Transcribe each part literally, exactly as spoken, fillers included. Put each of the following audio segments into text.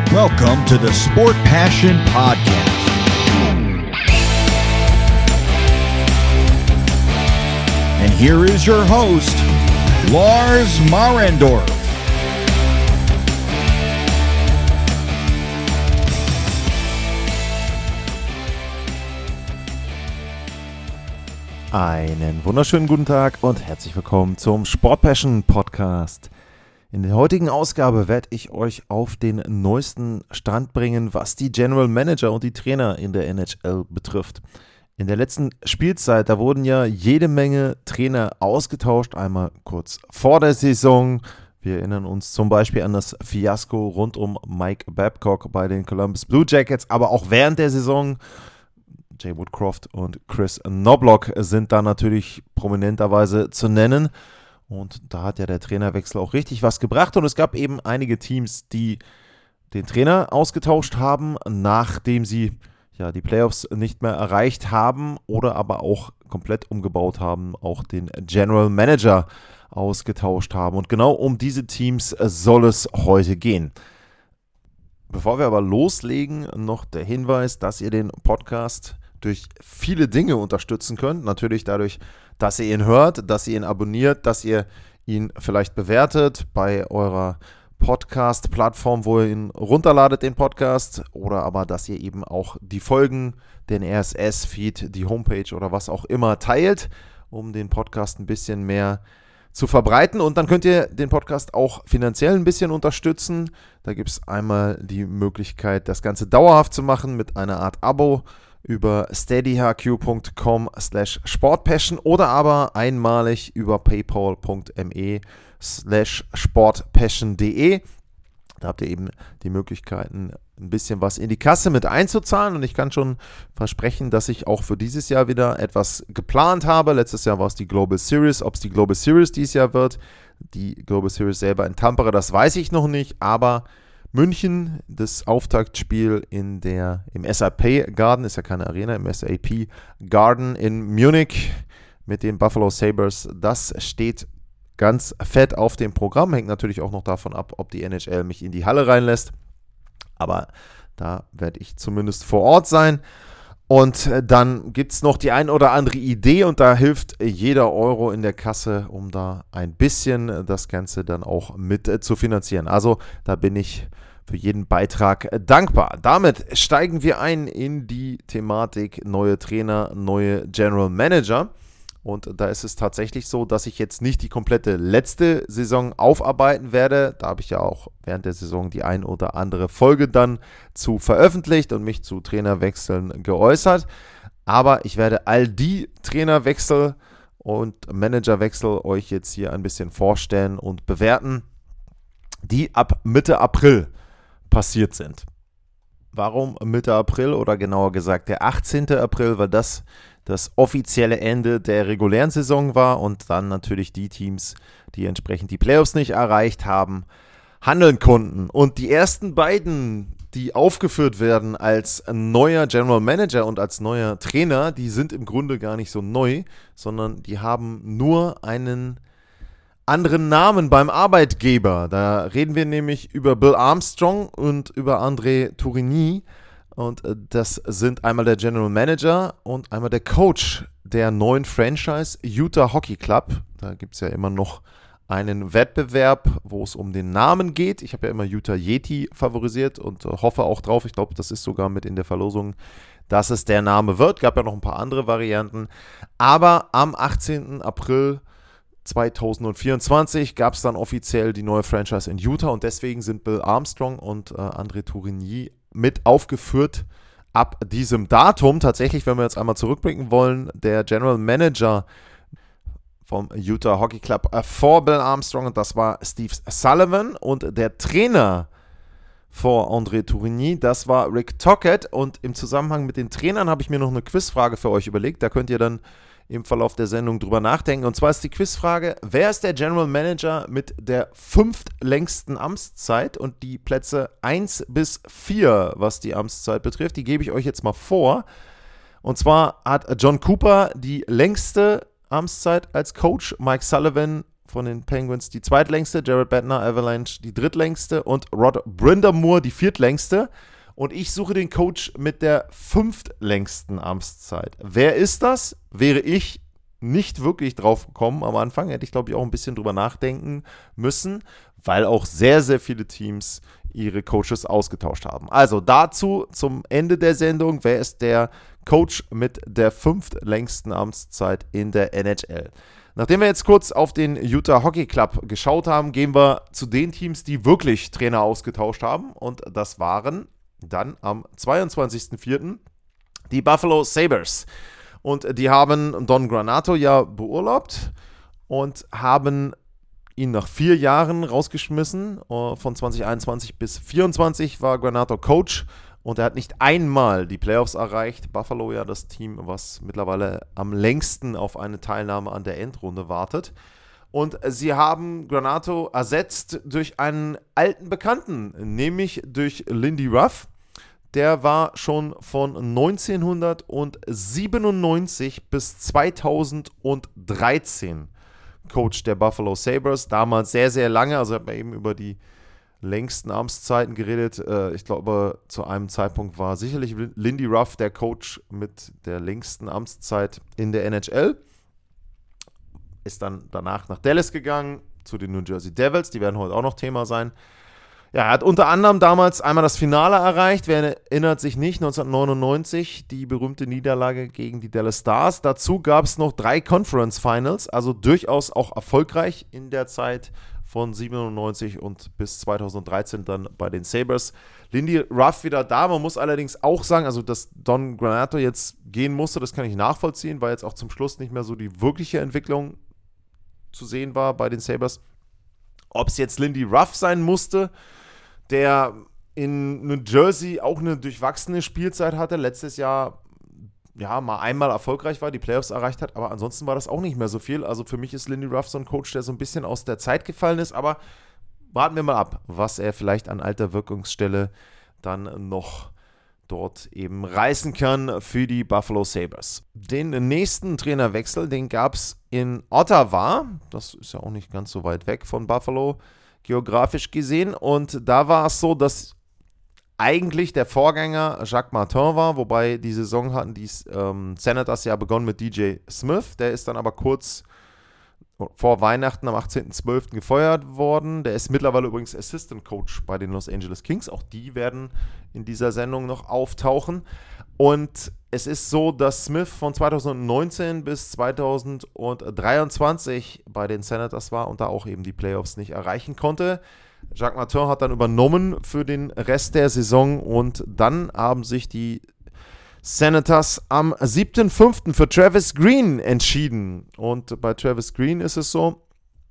Welcome to the Sport Passion Podcast. And here is your host, Lars Marendorf. Einen wunderschönen guten Tag und herzlich willkommen zum Sport Passion Podcast. In der heutigen Ausgabe werde ich euch auf den neuesten Stand bringen, was die General Manager und die Trainer in der N H L betrifft. In der letzten Spielzeit, da wurden ja jede Menge Trainer ausgetauscht, einmal kurz vor der Saison. Wir erinnern uns zum Beispiel an das Fiasko rund um Mike Babcock bei den Columbus Blue Jackets, aber auch während der Saison. Jay Woodcroft und Chris Knobloch sind da natürlich prominenterweise zu nennen. Und da hat ja der Trainerwechsel auch richtig was gebracht. Und es gab eben einige Teams, die den Trainer ausgetauscht haben, nachdem sie ja die Playoffs nicht mehr erreicht haben oder aber auch komplett umgebaut haben, auch den General Manager ausgetauscht haben. Und genau um diese Teams soll es heute gehen. Bevor wir aber loslegen, noch der Hinweis, dass ihr den Podcast durch viele Dinge unterstützen könnt. Natürlich dadurch, dass ihr ihn hört, dass ihr ihn abonniert, dass ihr ihn vielleicht bewertet bei eurer Podcast-Plattform, wo ihr ihn runterladet, den Podcast, oder aber, dass ihr eben auch die Folgen, den R S S-Feed, die Homepage oder was auch immer teilt, um den Podcast ein bisschen mehr zu verbreiten. Und dann könnt ihr den Podcast auch finanziell ein bisschen unterstützen. Da gibt es einmal die Möglichkeit, das Ganze dauerhaft zu machen mit einer Art Abo über steadyhq.com slash sportpassion oder aber einmalig über paypal.me slash sportpassion.de. Da habt ihr eben die Möglichkeiten, ein bisschen was in die Kasse mit einzuzahlen, und ich kann schon versprechen, dass ich auch für dieses Jahr wieder etwas geplant habe. Letztes Jahr war es die Global Series. Ob es die Global Series dieses Jahr wird, die Global Series selber in Tampere, das weiß ich noch nicht, aber München, das Auftaktspiel in der, im S A P Garden, ist ja keine Arena, im S A P Garden in Munich mit den Buffalo Sabres, das steht ganz fett auf dem Programm. Hängt natürlich auch noch davon ab, ob die N H L mich in die Halle reinlässt, aber da werde ich zumindest vor Ort sein. Und dann gibt es noch die ein oder andere Idee, und da hilft jeder Euro in der Kasse, um da ein bisschen das Ganze dann auch mit äh, zu finanzieren. Also da bin ich für jeden Beitrag äh, dankbar. Damit steigen wir ein in die Thematik neue Trainer, neue General Manager. Und da ist es tatsächlich so, dass ich jetzt nicht die komplette letzte Saison aufarbeiten werde. Da habe ich ja auch während der Saison die ein oder andere Folge dann zu veröffentlicht und mich zu Trainerwechseln geäußert. Aber ich werde all die Trainerwechsel und Managerwechsel euch jetzt hier ein bisschen vorstellen und bewerten, die ab Mitte April passiert sind. Warum Mitte April oder genauer gesagt der achtzehnten April, weil das das offizielle Ende der regulären Saison war und dann natürlich die Teams, die entsprechend die Playoffs nicht erreicht haben, handeln konnten. Und die ersten beiden, die aufgeführt werden als neuer General Manager und als neuer Trainer, die sind im Grunde gar nicht so neu, sondern die haben nur einen anderen Namen beim Arbeitgeber. Da reden wir nämlich über Bill Armstrong und über André Tourigny. Und das sind einmal der General Manager und einmal der Coach der neuen Franchise Utah Hockey Club. Da gibt es ja immer noch einen Wettbewerb, wo es um den Namen geht. Ich habe ja immer Utah Yeti favorisiert und hoffe auch drauf. Ich glaube, das ist sogar mit in der Verlosung, dass es der Name wird. Gab ja noch ein paar andere Varianten. Aber am achtzehnten April zweitausendvierundzwanzig gab es dann offiziell die neue Franchise in Utah, und deswegen sind Bill Armstrong und äh, André Tourigny mit aufgeführt ab diesem Datum. Tatsächlich, wenn wir jetzt einmal zurückblicken wollen, der General Manager vom Utah Hockey Club äh, vor Bill Armstrong, und das war Steve Sullivan, und der Trainer vor André Tourigny, das war Rick Tocchet. Und im Zusammenhang mit den Trainern habe ich mir noch eine Quizfrage für euch überlegt. Da könnt ihr dann im Verlauf der Sendung drüber nachdenken. Und zwar ist die Quizfrage: Wer ist der General Manager mit der fünftlängsten Amtszeit? Und die Plätze eins bis vier, was die Amtszeit betrifft, die gebe ich euch jetzt mal vor. Und zwar hat John Cooper die längste Amtszeit als Coach, Mike Sullivan von den Penguins die zweitlängste, Jared Bednar, Avalanche die drittlängste und Rod Brind'Amour die viertlängste. Und ich suche den Coach mit der fünftlängsten Amtszeit. Wer ist das? Wäre ich nicht wirklich drauf gekommen am Anfang. Hätte ich, glaube ich, auch ein bisschen drüber nachdenken müssen, weil auch sehr, sehr viele Teams ihre Coaches ausgetauscht haben. Also dazu zum Ende der Sendung. Wer ist der Coach mit der fünftlängsten Amtszeit in der N H L? Nachdem wir jetzt kurz auf den Utah Hockey Club geschaut haben, gehen wir zu den Teams, die wirklich Trainer ausgetauscht haben. Und das waren dann am zweiundzwanzigsten vierten die Buffalo Sabres. Und die haben Don Granato ja beurlaubt und haben ihn nach vier Jahren rausgeschmissen. Von zwanzig einundzwanzig bis vierundzwanzig war Granato Coach und er hat nicht einmal die Playoffs erreicht. Buffalo ja das Team, was mittlerweile am längsten auf eine Teilnahme an der Endrunde wartet. Und sie haben Granato ersetzt durch einen alten Bekannten, nämlich durch Lindy Ruff. Der war schon von neunzehnhundertsiebenundneunzig bis zweitausenddreizehn Coach der Buffalo Sabres. Damals sehr, sehr lange, also hat man eben über die längsten Amtszeiten geredet. Ich glaube, zu einem Zeitpunkt war sicherlich Lindy Ruff der Coach mit der längsten Amtszeit in der N H L. Ist dann danach nach Dallas gegangen, zu den New Jersey Devils. Die werden heute auch noch Thema sein. Ja, er hat unter anderem damals einmal das Finale erreicht. Wer erinnert sich nicht? neunzehnhundertneunundneunzig, die berühmte Niederlage gegen die Dallas Stars. Dazu gab es noch drei Conference Finals, also durchaus auch erfolgreich in der Zeit von siebenundneunzig und bis zweitausenddreizehn dann bei den Sabres. Lindy Ruff wieder da. Man muss allerdings auch sagen, also dass Don Granato jetzt gehen musste, das kann ich nachvollziehen, weil jetzt auch zum Schluss nicht mehr so die wirkliche Entwicklung zu sehen war bei den Sabres. Ob es jetzt Lindy Ruff sein musste, der in New Jersey auch eine durchwachsene Spielzeit hatte, letztes Jahr ja mal einmal erfolgreich war, die Playoffs erreicht hat, aber ansonsten war das auch nicht mehr so viel. Also für mich ist Lindy Ruff so ein Coach, der so ein bisschen aus der Zeit gefallen ist, aber warten wir mal ab, was er vielleicht an alter Wirkungsstelle dann noch dort eben reißen kann für die Buffalo Sabres. Den nächsten Trainerwechsel, den gab es in Ottawa, das ist ja auch nicht ganz so weit weg von Buffalo, geografisch gesehen, und da war es so, dass eigentlich der Vorgänger Jacques Martin war, wobei die Saison hatten die ähm, Senators ja begonnen mit D J Smith, der ist dann aber kurz vor Weihnachten am achtzehnten zwölften gefeuert worden. Der ist mittlerweile übrigens Assistant Coach bei den Los Angeles Kings, auch die werden in dieser Sendung noch auftauchen. Und es ist so, dass Smith von zweitausendneunzehn bis zweitausenddreiundzwanzig bei den Senators war und da auch eben die Playoffs nicht erreichen konnte. Jacques Martin hat dann übernommen für den Rest der Saison und dann haben sich die Senators am siebten fünften für Travis Green entschieden. Und bei Travis Green ist es so,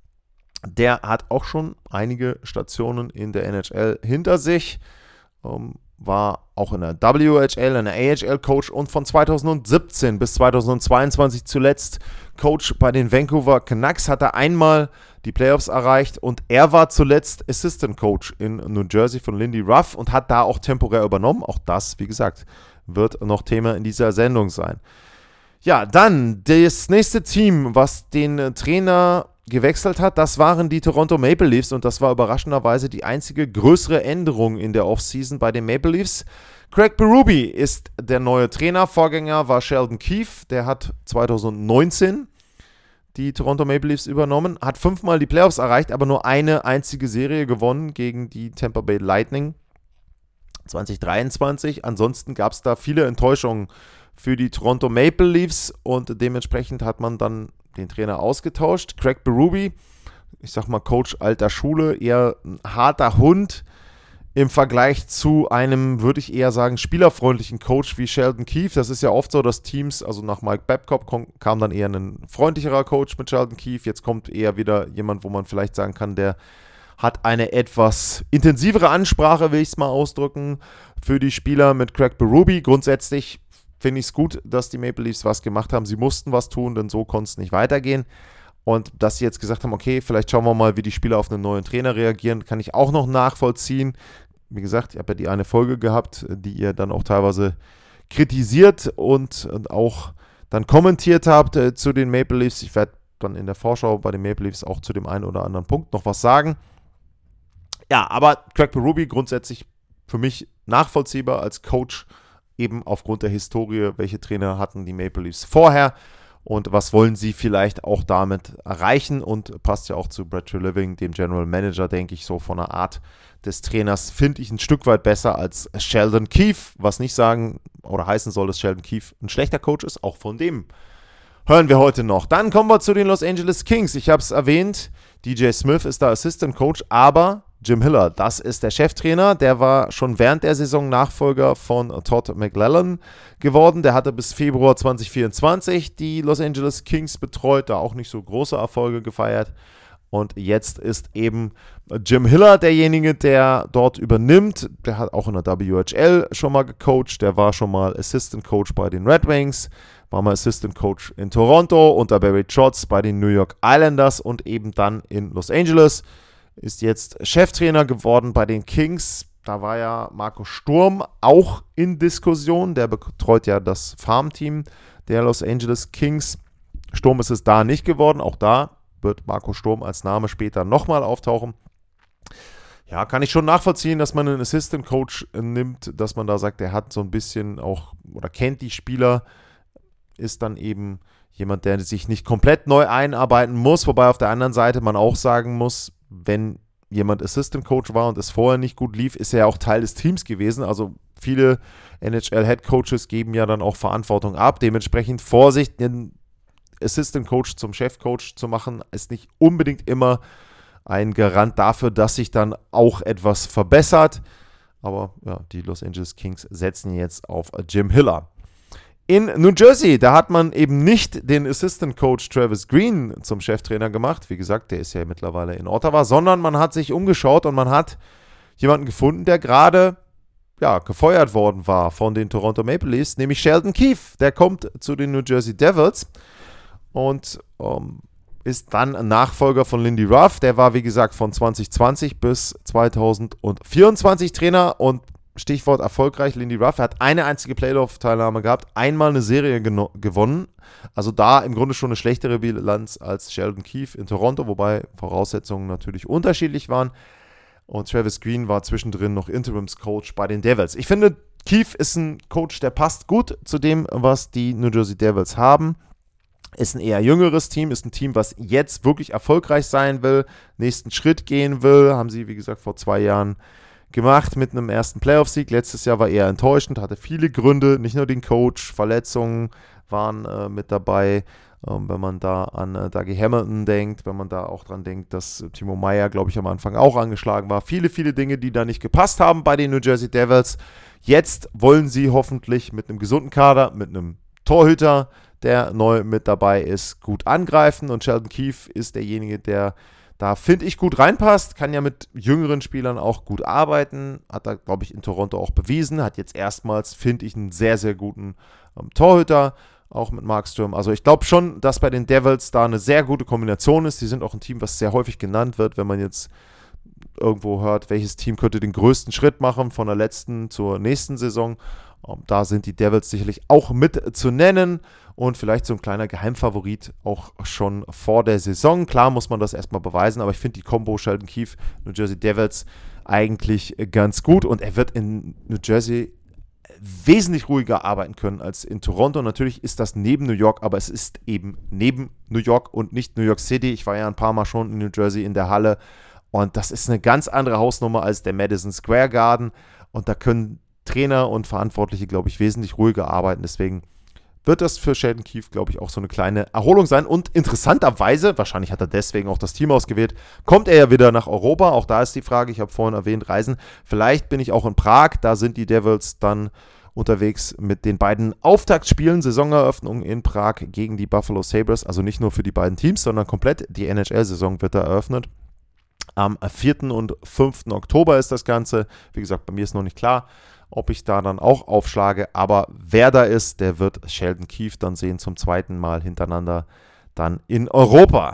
der hat auch schon einige Stationen in der N H L hinter sich, ähm, war auch in der W H L, in der A H L Coach und von zweitausendsiebzehn bis zweitausendzweiundzwanzig zuletzt Coach bei den Vancouver Canucks, hat er einmal die Playoffs erreicht und er war zuletzt Assistant Coach in New Jersey von Lindy Ruff und hat da auch temporär übernommen. Auch das, wie gesagt, wird noch Thema in dieser Sendung sein. Ja, dann das nächste Team, was den Trainer gewechselt hat, das waren die Toronto Maple Leafs und das war überraschenderweise die einzige größere Änderung in der Offseason bei den Maple Leafs. Craig Berube ist der neue Trainer, Vorgänger war Sheldon Keefe, der hat zweitausendneunzehn die Toronto Maple Leafs übernommen, hat fünfmal die Playoffs erreicht, aber nur eine einzige Serie gewonnen gegen die Tampa Bay Lightning zwanzig dreiundzwanzig. Ansonsten gab es da viele Enttäuschungen für die Toronto Maple Leafs und dementsprechend hat man dann den Trainer ausgetauscht. Craig Berube, ich sag mal Coach alter Schule, eher ein harter Hund im Vergleich zu einem, würde ich eher sagen, spielerfreundlichen Coach wie Sheldon Keefe. Das ist ja oft so, dass Teams, also nach Mike Babcock kam dann eher ein freundlicherer Coach mit Sheldon Keefe. Jetzt kommt eher wieder jemand, wo man vielleicht sagen kann, der hat eine etwas intensivere Ansprache, will ich es mal ausdrücken, für die Spieler mit Craig Berube. Grundsätzlich finde ich es gut, dass die Maple Leafs was gemacht haben. Sie mussten was tun, denn so konnte es nicht weitergehen. Und dass sie jetzt gesagt haben, okay, vielleicht schauen wir mal, wie die Spieler auf einen neuen Trainer reagieren, kann ich auch noch nachvollziehen. Wie gesagt, ich habe ja die eine Folge gehabt, die ihr dann auch teilweise kritisiert und, und auch dann kommentiert habt äh, zu den Maple Leafs. Ich werde dann in der Vorschau bei den Maple Leafs auch zu dem einen oder anderen Punkt noch was sagen. Ja, aber Craig Berube grundsätzlich für mich nachvollziehbar als Coach, eben aufgrund der Historie, welche Trainer hatten die Maple Leafs vorher und was wollen sie vielleicht auch damit erreichen, und passt ja auch zu Brad Treliving, dem General Manager, denke ich, so von der Art des Trainers, finde ich ein Stück weit besser als Sheldon Keefe, was nicht sagen oder heißen soll, dass Sheldon Keefe ein schlechter Coach ist, auch von dem hören wir heute noch. Dann kommen wir zu den Los Angeles Kings. Ich habe es erwähnt, D J Smith ist da Assistant Coach, aber Jim Hiller, das ist der Cheftrainer, der war schon während der Saison Nachfolger von Todd McLellan geworden. Der hatte bis Februar zwanzig vierundzwanzig die Los Angeles Kings betreut, da auch nicht so große Erfolge gefeiert. Und jetzt ist eben Jim Hiller derjenige, der dort übernimmt. Der hat auch in der W H L schon mal gecoacht, der war schon mal Assistant Coach bei den Red Wings, war mal Assistant Coach in Toronto unter Barry Trotz bei den New York Islanders und eben dann in Los Angeles. Ist jetzt Cheftrainer geworden bei den Kings. Da war ja Marco Sturm auch in Diskussion. Der betreut ja das Farmteam der Los Angeles Kings. Sturm ist es da nicht geworden. Auch da wird Marco Sturm als Name später nochmal auftauchen. Ja, kann ich schon nachvollziehen, dass man einen Assistant Coach nimmt, dass man da sagt, der hat so ein bisschen auch oder kennt die Spieler, ist dann eben jemand, der sich nicht komplett neu einarbeiten muss, wobei auf der anderen Seite man auch sagen muss, wenn jemand Assistant Coach war und es vorher nicht gut lief, ist er ja auch Teil des Teams gewesen. Also viele N H L Head Coaches geben ja dann auch Verantwortung ab. Dementsprechend Vorsicht, den Assistant Coach zum Chefcoach zu machen, ist nicht unbedingt immer ein Garant dafür, dass sich dann auch etwas verbessert. Aber ja, die Los Angeles Kings setzen jetzt auf Jim Hiller. In New Jersey, da hat man eben nicht den Assistant Coach Travis Green zum Cheftrainer gemacht. Wie gesagt, der ist ja mittlerweile in Ottawa, sondern man hat sich umgeschaut und man hat jemanden gefunden, der gerade ja, gefeuert worden war von den Toronto Maple Leafs, nämlich Sheldon Keefe. Der kommt zu den New Jersey Devils und ähm, ist dann Nachfolger von Lindy Ruff. Der war, wie gesagt, von zwanzig zwanzig bis zwanzig vierundzwanzig Trainer und Stichwort erfolgreich, Lindy Ruff hat eine einzige Playoff-Teilnahme gehabt, einmal eine Serie geno- gewonnen, also da im Grunde schon eine schlechtere Bilanz als Sheldon Keefe in Toronto, wobei Voraussetzungen natürlich unterschiedlich waren, und Travis Green war zwischendrin noch Interims-Coach bei den Devils. Ich finde, Keefe ist ein Coach, der passt gut zu dem, was die New Jersey Devils haben, ist ein eher jüngeres Team, ist ein Team, was jetzt wirklich erfolgreich sein will, nächsten Schritt gehen will, haben sie, wie gesagt, vor zwei Jahren gemacht mit einem ersten Playoff-Sieg. Letztes Jahr war eher enttäuschend, hatte viele Gründe, nicht nur den Coach, Verletzungen waren äh, mit dabei. Ähm, wenn man da an äh, Dougie Hamilton denkt, wenn man da auch dran denkt, dass äh, Timo Meier, glaube ich, am Anfang auch angeschlagen war. Viele, viele Dinge, die da nicht gepasst haben bei den New Jersey Devils. Jetzt wollen sie hoffentlich mit einem gesunden Kader, mit einem Torhüter, der neu mit dabei ist, gut angreifen. Und Sheldon Keefe ist derjenige, der da, finde ich, gut reinpasst, kann ja mit jüngeren Spielern auch gut arbeiten, hat da, glaube ich, in Toronto auch bewiesen, hat jetzt erstmals, finde ich, einen sehr, sehr guten ähm, Torhüter, auch mit Markström. Also ich glaube schon, dass bei den Devils da eine sehr gute Kombination ist. Die sind auch ein Team, was sehr häufig genannt wird, wenn man jetzt irgendwo hört, welches Team könnte den größten Schritt machen von der letzten zur nächsten Saison. Ähm, da sind die Devils sicherlich auch mit zu nennen. Und vielleicht so ein kleiner Geheimfavorit auch schon vor der Saison. Klar muss man das erstmal beweisen, aber ich finde die Kombo Sheldon Keefe, New Jersey Devils eigentlich ganz gut. Und er wird in New Jersey wesentlich ruhiger arbeiten können als in Toronto. Natürlich ist das neben New York, aber es ist eben neben New York und nicht New York City. Ich war ja ein paar Mal schon in New Jersey in der Halle und das ist eine ganz andere Hausnummer als der Madison Square Garden. Und da können Trainer und Verantwortliche, glaube ich, wesentlich ruhiger arbeiten. Deswegen wird das für Sheldon Keefe, glaube ich, auch so eine kleine Erholung sein. Und interessanterweise, wahrscheinlich hat er deswegen auch das Team ausgewählt, kommt er ja wieder nach Europa. Auch da ist die Frage, ich habe vorhin erwähnt, Reisen. Vielleicht bin ich auch in Prag. Da sind die Devils dann unterwegs mit den beiden Auftaktspielen, Saisoneröffnung in Prag gegen die Buffalo Sabres. Also nicht nur für die beiden Teams, sondern komplett die N H L-Saison wird da eröffnet. Am vierten und fünften Oktober ist das Ganze. Wie gesagt, bei mir ist noch nicht klar, ob ich da dann auch aufschlage, aber wer da ist, der wird Sheldon Keefe dann sehen, zum zweiten Mal hintereinander dann in Europa.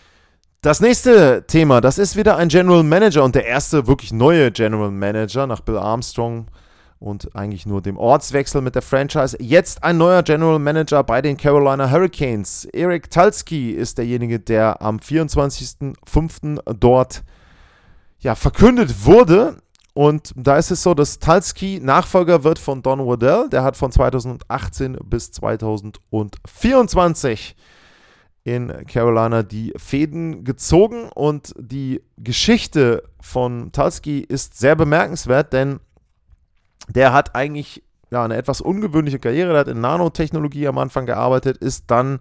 Das nächste Thema, das ist wieder ein General Manager und der erste wirklich neue General Manager nach Bill Armstrong und eigentlich nur dem Ortswechsel mit der Franchise. Jetzt ein neuer General Manager bei den Carolina Hurricanes. Eric Tulsky ist derjenige, der am vierundzwanzigsten fünften dort ja, verkündet wurde. Und da ist es so, dass Tulsky Nachfolger wird von Don Waddell. Der hat von zweitausendachtzehn bis zweitausendvierundzwanzig in Carolina die Fäden gezogen. Und die Geschichte von Tulsky ist sehr bemerkenswert, denn der hat eigentlich ja, eine etwas ungewöhnliche Karriere. Der hat in Nanotechnologie am Anfang gearbeitet, ist dann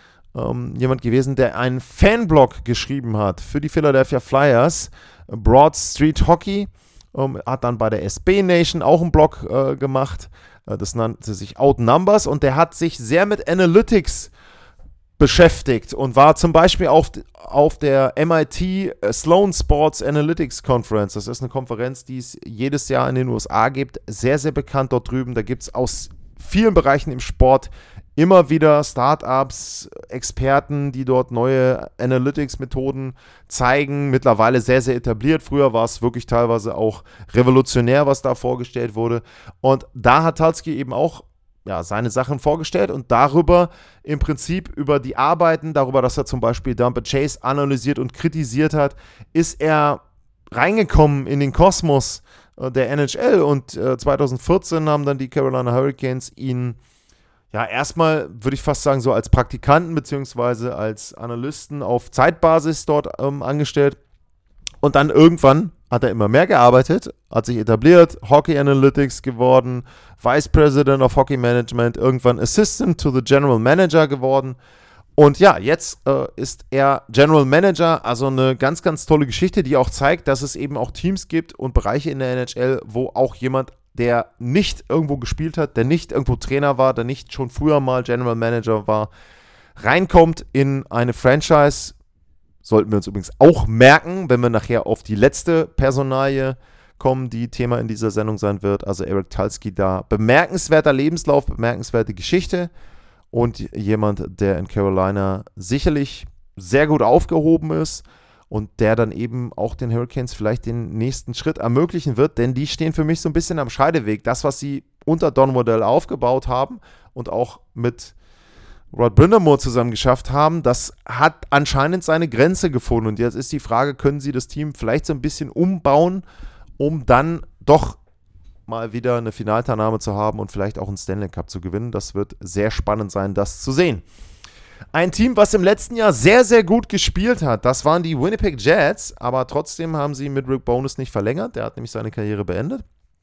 ähm, jemand gewesen, der einen Fanblog geschrieben hat für die Philadelphia Flyers, Broad Street Hockey. Ähm, hat dann bei der S B Nation auch einen Blog äh, gemacht. Äh, das nannte sich Outnumbers und der hat sich sehr mit Analytics beschäftigt und war zum Beispiel auf, auf der M I T Sloan Sports Analytics Conference. Das ist eine Konferenz, die es jedes Jahr in den U S A gibt. Sehr, sehr bekannt dort drüben. Da gibt es aus vielen Bereichen im Sport immer wieder Startups, Experten, die dort neue Analytics-Methoden zeigen. Mittlerweile sehr, sehr etabliert. Früher war es wirklich teilweise auch revolutionär, was da vorgestellt wurde. Und da hat Tulsky eben auch ja, seine Sachen vorgestellt und darüber im Prinzip über die Arbeiten, darüber, dass er zum Beispiel Dumper Chase analysiert und kritisiert hat, ist er reingekommen in den Kosmos äh, der N H L und äh, zweitausendvierzehn haben dann die Carolina Hurricanes ihn ja erstmal, würde ich fast sagen, so als Praktikanten beziehungsweise als Analysten auf Zeitbasis dort ähm, angestellt und dann irgendwann hat er immer mehr gearbeitet, hat sich etabliert, Hockey Analytics geworden, Vice President of Hockey Management, irgendwann Assistant to the General Manager geworden. Und ja, jetzt äh, ist er General Manager, also eine ganz, ganz tolle Geschichte, die auch zeigt, dass es eben auch Teams gibt und Bereiche in der N H L, wo auch jemand, der nicht irgendwo gespielt hat, der nicht irgendwo Trainer war, der nicht schon früher mal General Manager war, reinkommt in eine Franchise. Sollten wir uns übrigens auch merken, wenn wir nachher auf die letzte Personalie kommen, die Thema in dieser Sendung sein wird. Also Eric Tulsky da. Bemerkenswerter Lebenslauf, bemerkenswerte Geschichte und jemand, der in Carolina sicherlich sehr gut aufgehoben ist und der dann eben auch den Hurricanes vielleicht den nächsten Schritt ermöglichen wird, denn die stehen für mich so ein bisschen am Scheideweg. Das, was sie unter Don Waddell aufgebaut haben und auch mit Rod Brind'Amour zusammen geschafft haben, das hat anscheinend seine Grenze gefunden. Und jetzt ist die Frage, können sie das Team vielleicht so ein bisschen umbauen, um dann doch mal wieder eine Finalteilnahme zu haben und vielleicht auch einen Stanley Cup zu gewinnen. Das wird sehr spannend sein, das zu sehen. Ein Team, was im letzten Jahr sehr, sehr gut gespielt hat, das waren die Winnipeg Jets, aber trotzdem haben sie mit Rick Bowness nicht verlängert. Der hat nämlich seine Karriere beendet.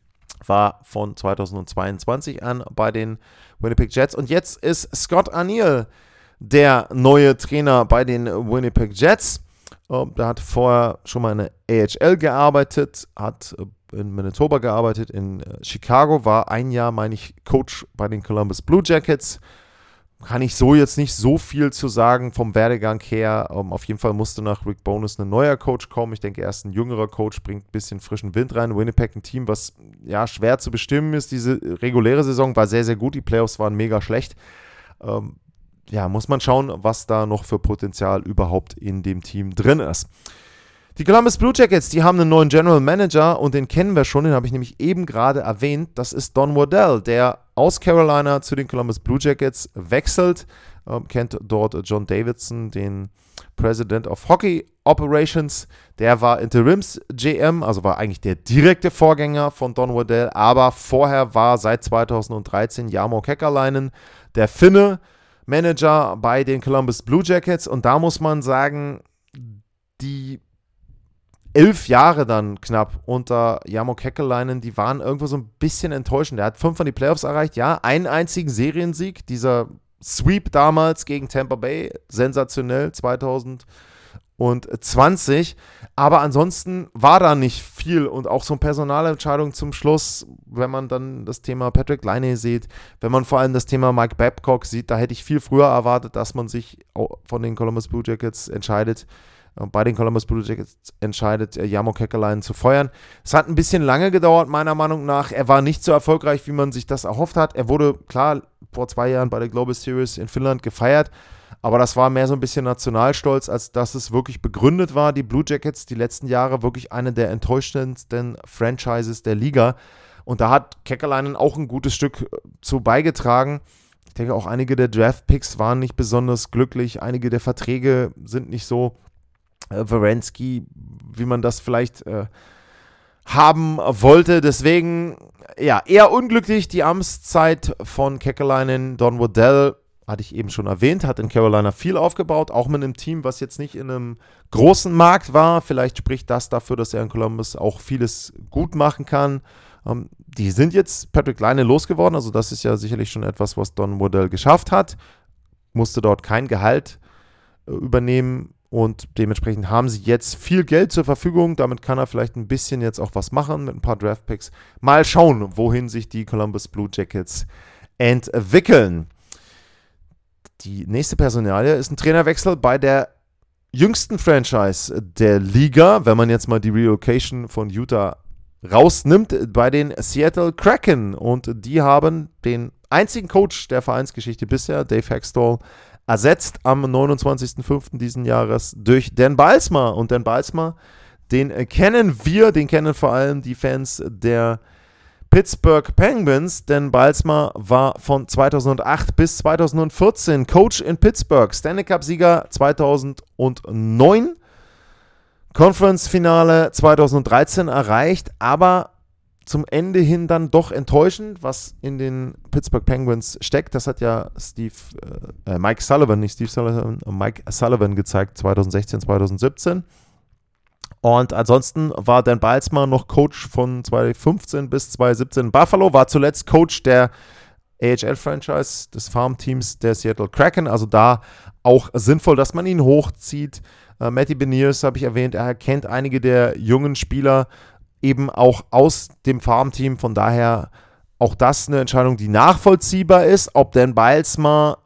War von zweitausendzweiundzwanzig an bei den Winnipeg Jets. Und jetzt ist Scott Arniel der neue Trainer bei den Winnipeg Jets. Uh, der hat vorher schon mal in der A H L gearbeitet, hat in Manitoba gearbeitet, in Chicago, war ein Jahr, meine ich, Coach bei den Columbus Blue Jackets. Kann ich so jetzt nicht so viel zu sagen vom Werdegang her. Um, auf jeden Fall musste nach Rick Bowness ein neuer Coach kommen. Ich denke, erst ein jüngerer Coach bringt ein bisschen frischen Wind rein. Winnipeg, ein Team, was ja schwer zu bestimmen ist. Diese reguläre Saison war sehr, sehr gut. Die Playoffs waren mega schlecht. Ähm, ja, muss man schauen, was da noch für Potenzial überhaupt in dem Team drin ist. Die Columbus Blue Jackets, die haben einen neuen General Manager und den kennen wir schon, den habe ich nämlich eben gerade erwähnt. Das ist Don Waddell, der aus Carolina zu den Columbus Blue Jackets wechselt. Ähm, kennt dort John Davidson, den President of Hockey Operations. Der war Interims-G M, also war eigentlich der direkte Vorgänger von Don Waddell, aber vorher war seit zweitausenddreizehn Jarmo Kekalainen der Finne Manager bei den Columbus Blue Jackets und da muss man sagen, die elf Jahre dann knapp unter Jarmo Kekalainen, die waren irgendwo so ein bisschen enttäuschend. Er hat fünf von die Playoffs erreicht, ja, einen einzigen Seriensieg, dieser Sweep damals gegen Tampa Bay, sensationell, zweitausendzwanzig, aber ansonsten war da nicht viel und auch so eine Personalentscheidung zum Schluss, wenn man dann das Thema Patrick Laine sieht, wenn man vor allem das Thema Mike Babcock sieht, da hätte ich viel früher erwartet, dass man sich von den Columbus Blue Jackets entscheidet, bei den Columbus Blue Jackets entscheidet, Jarmo Kekalainen zu feuern. Es hat ein bisschen lange gedauert, meiner Meinung nach. Er war nicht so erfolgreich, wie man sich das erhofft hat. Er wurde, klar, vor zwei Jahren bei der Global Series in Finnland gefeiert, aber das war mehr so ein bisschen Nationalstolz, als dass es wirklich begründet war. Die Blue Jackets, die letzten Jahre wirklich eine der enttäuschendsten Franchises der Liga. Und da hat Kekalainen auch ein gutes Stück zu beigetragen. Ich denke, auch einige der Draft-Picks waren nicht besonders glücklich. Einige der Verträge sind nicht so äh, Werenski, wie man das vielleicht äh, haben wollte. Deswegen, ja, eher unglücklich die Amtszeit von Kekalainen. Don Waddell, hatte ich eben schon erwähnt, hat in Carolina viel aufgebaut, auch mit einem Team, was jetzt nicht in einem großen Markt war. Vielleicht spricht das dafür, dass er in Columbus auch vieles gut machen kann. Ähm, die sind jetzt Patrick Laine losgeworden, also das ist ja sicherlich schon etwas, was Don Waddell geschafft hat. Musste dort kein Gehalt äh, übernehmen und dementsprechend haben sie jetzt viel Geld zur Verfügung. Damit kann er vielleicht ein bisschen jetzt auch was machen mit ein paar Draftpicks. Mal schauen, wohin sich die Columbus Blue Jackets entwickeln. Die nächste Personalie ist ein Trainerwechsel bei der jüngsten Franchise der Liga, wenn man jetzt mal die Relocation von Utah rausnimmt, bei den Seattle Kraken. Und die haben den einzigen Coach der Vereinsgeschichte bisher, Dave Hextall, ersetzt am neunundzwanzigsten fünften diesen Jahres durch Dan Bylsma. Und Dan Bylsma, den kennen wir, den kennen vor allem die Fans der Pittsburgh Penguins, denn Bylsma war von zweitausendacht bis zweitausendvierzehn Coach in Pittsburgh, Stanley Cup-Sieger zweitausendneun, Conference-Finale zweitausenddreizehn erreicht, aber zum Ende hin dann doch enttäuschend, was in den Pittsburgh Penguins steckt. Das hat ja Steve, äh, Mike Sullivan, nicht Steve Sullivan, Mike Sullivan gezeigt, zweitausendsechzehn, zweitausendsiebzehn. Und ansonsten war Dan Bylsma noch Coach von zweitausendfünfzehn bis zweitausendsiebzehn in Buffalo, war zuletzt Coach der A H L-Franchise des Farmteams der Seattle Kraken, also da auch sinnvoll, dass man ihn hochzieht. Äh, Matty Beniers habe ich erwähnt, er kennt einige der jungen Spieler eben auch aus dem Farmteam, von daher auch das eine Entscheidung, die nachvollziehbar ist. Ob Dan Bylsma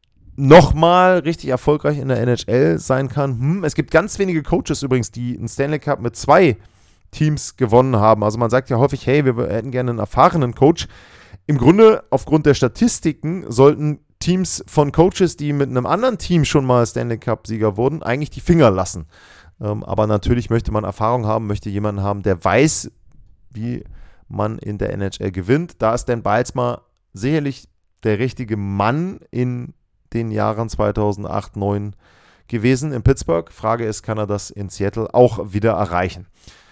nochmal richtig erfolgreich in der N H L sein kann. Hm, es gibt ganz wenige Coaches übrigens, die einen Stanley Cup mit zwei Teams gewonnen haben. Also man sagt ja häufig, hey, wir hätten gerne einen erfahrenen Coach. Im Grunde, aufgrund der Statistiken, sollten Teams von Coaches, die mit einem anderen Team schon mal Stanley Cup-Sieger wurden, eigentlich die Finger lassen. Ähm, aber natürlich möchte man Erfahrung haben, möchte jemanden haben, der weiß, wie man in der N H L gewinnt. Da ist Dan Bylsma sicherlich der richtige Mann in den Jahren zweitausendacht, zweitausendneun gewesen in Pittsburgh. Frage ist, kann er das in Seattle auch wieder erreichen?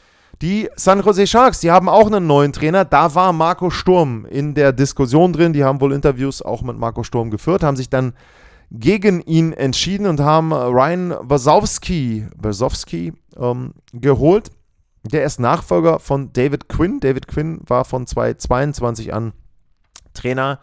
Die San Jose Sharks, die haben auch einen neuen Trainer. Da war Marco Sturm in der Diskussion drin. Die haben wohl Interviews auch mit Marco Sturm geführt, haben sich dann gegen ihn entschieden und haben Ryan Wasowski, Wasowski ähm, geholt. Der ist Nachfolger von David Quinn. David Quinn war von zweitausendzweiundzwanzig an Trainer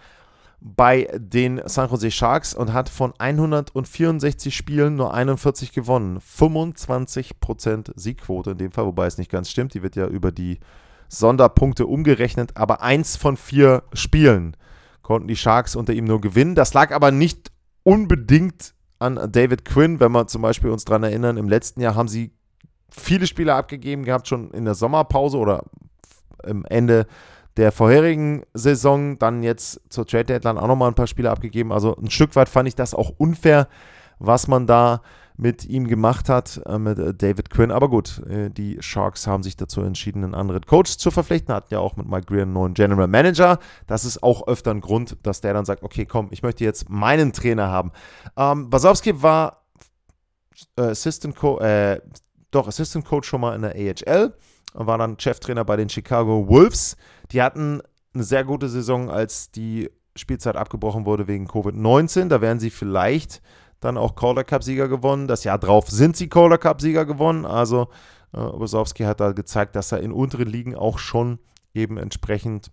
bei den San Jose Sharks und hat von hundertvierundsechzig Spielen nur einundvierzig gewonnen. fünfundzwanzig Prozent Siegquote in dem Fall, wobei es nicht ganz stimmt. Die wird ja über die Sonderpunkte umgerechnet, aber eins von vier Spielen konnten die Sharks unter ihm nur gewinnen. Das lag aber nicht unbedingt an David Quinn, wenn wir zum Beispiel uns daran erinnern, im letzten Jahr haben sie viele Spieler abgegeben gehabt, schon in der Sommerpause oder im Ende der vorherigen Saison, dann jetzt zur Trade Deadline auch nochmal ein paar Spieler abgegeben. Also ein Stück weit fand ich das auch unfair, was man da mit ihm gemacht hat, äh, mit äh, David Quinn. Aber gut, äh, die Sharks haben sich dazu entschieden, einen anderen Coach zu verpflichten. Hatten ja auch mit Mike Greer einen neuen General Manager. Das ist auch öfter ein Grund, dass der dann sagt, okay, komm, ich möchte jetzt meinen Trainer haben. Ähm, Wasowski war äh, Assistant, Co- äh, doch, Assistant Coach schon mal in der A H L. War dann Cheftrainer bei den Chicago Wolves. Die hatten eine sehr gute Saison, als die Spielzeit abgebrochen wurde wegen Covid neunzehn. Da wären sie vielleicht dann auch Calder Cup-Sieger gewonnen. Das Jahr drauf sind sie Calder Cup-Sieger gewonnen. Also äh, Wasowski hat da gezeigt, dass er in unteren Ligen auch schon eben entsprechend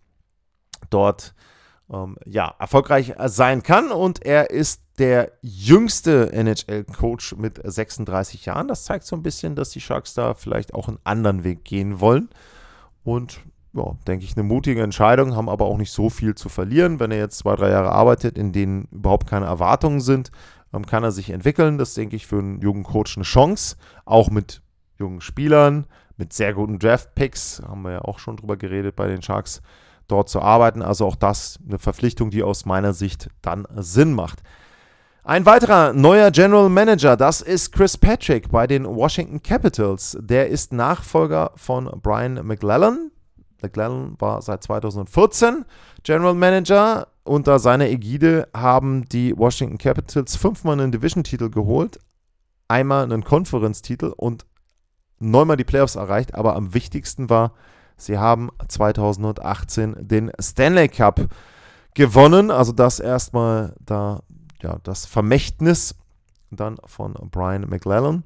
dort ähm, ja, erfolgreich sein kann. Und er ist der jüngste N H L-Coach mit sechsunddreißig Jahren. Das zeigt so ein bisschen, dass die Sharks da vielleicht auch einen anderen Weg gehen wollen. Und ja, denke ich, eine mutige Entscheidung, haben aber auch nicht so viel zu verlieren. Wenn er jetzt zwei, drei Jahre arbeitet, in denen überhaupt keine Erwartungen sind, kann er sich entwickeln. Das denke ich für einen jungen Coach eine Chance. Auch mit jungen Spielern, mit sehr guten Draft-Picks, haben wir ja auch schon drüber geredet bei den Sharks, dort zu arbeiten. Also auch das eine Verpflichtung, die aus meiner Sicht dann Sinn macht. Ein weiterer neuer General Manager, das ist Chris Patrick bei den Washington Capitals. Der ist Nachfolger von Brian McLellan. McLellan war seit zweitausendvierzehn General Manager. Unter seiner Ägide haben die Washington Capitals fünfmal einen Division-Titel geholt, einmal einen Conference-Titel und neunmal die Playoffs erreicht. Aber am wichtigsten war, sie haben zweitausendachtzehn den Stanley Cup gewonnen. Also das erstmal da, ja, das Vermächtnis dann von Brian McLellan.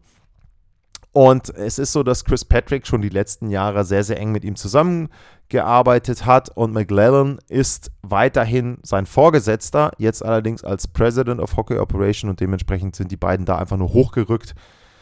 Und es ist so, dass Chris Patrick schon die letzten Jahre sehr, sehr eng mit ihm zusammengearbeitet hat und McLellan ist weiterhin sein Vorgesetzter, jetzt allerdings als President of Hockey Operation und dementsprechend sind die beiden da einfach nur hochgerückt.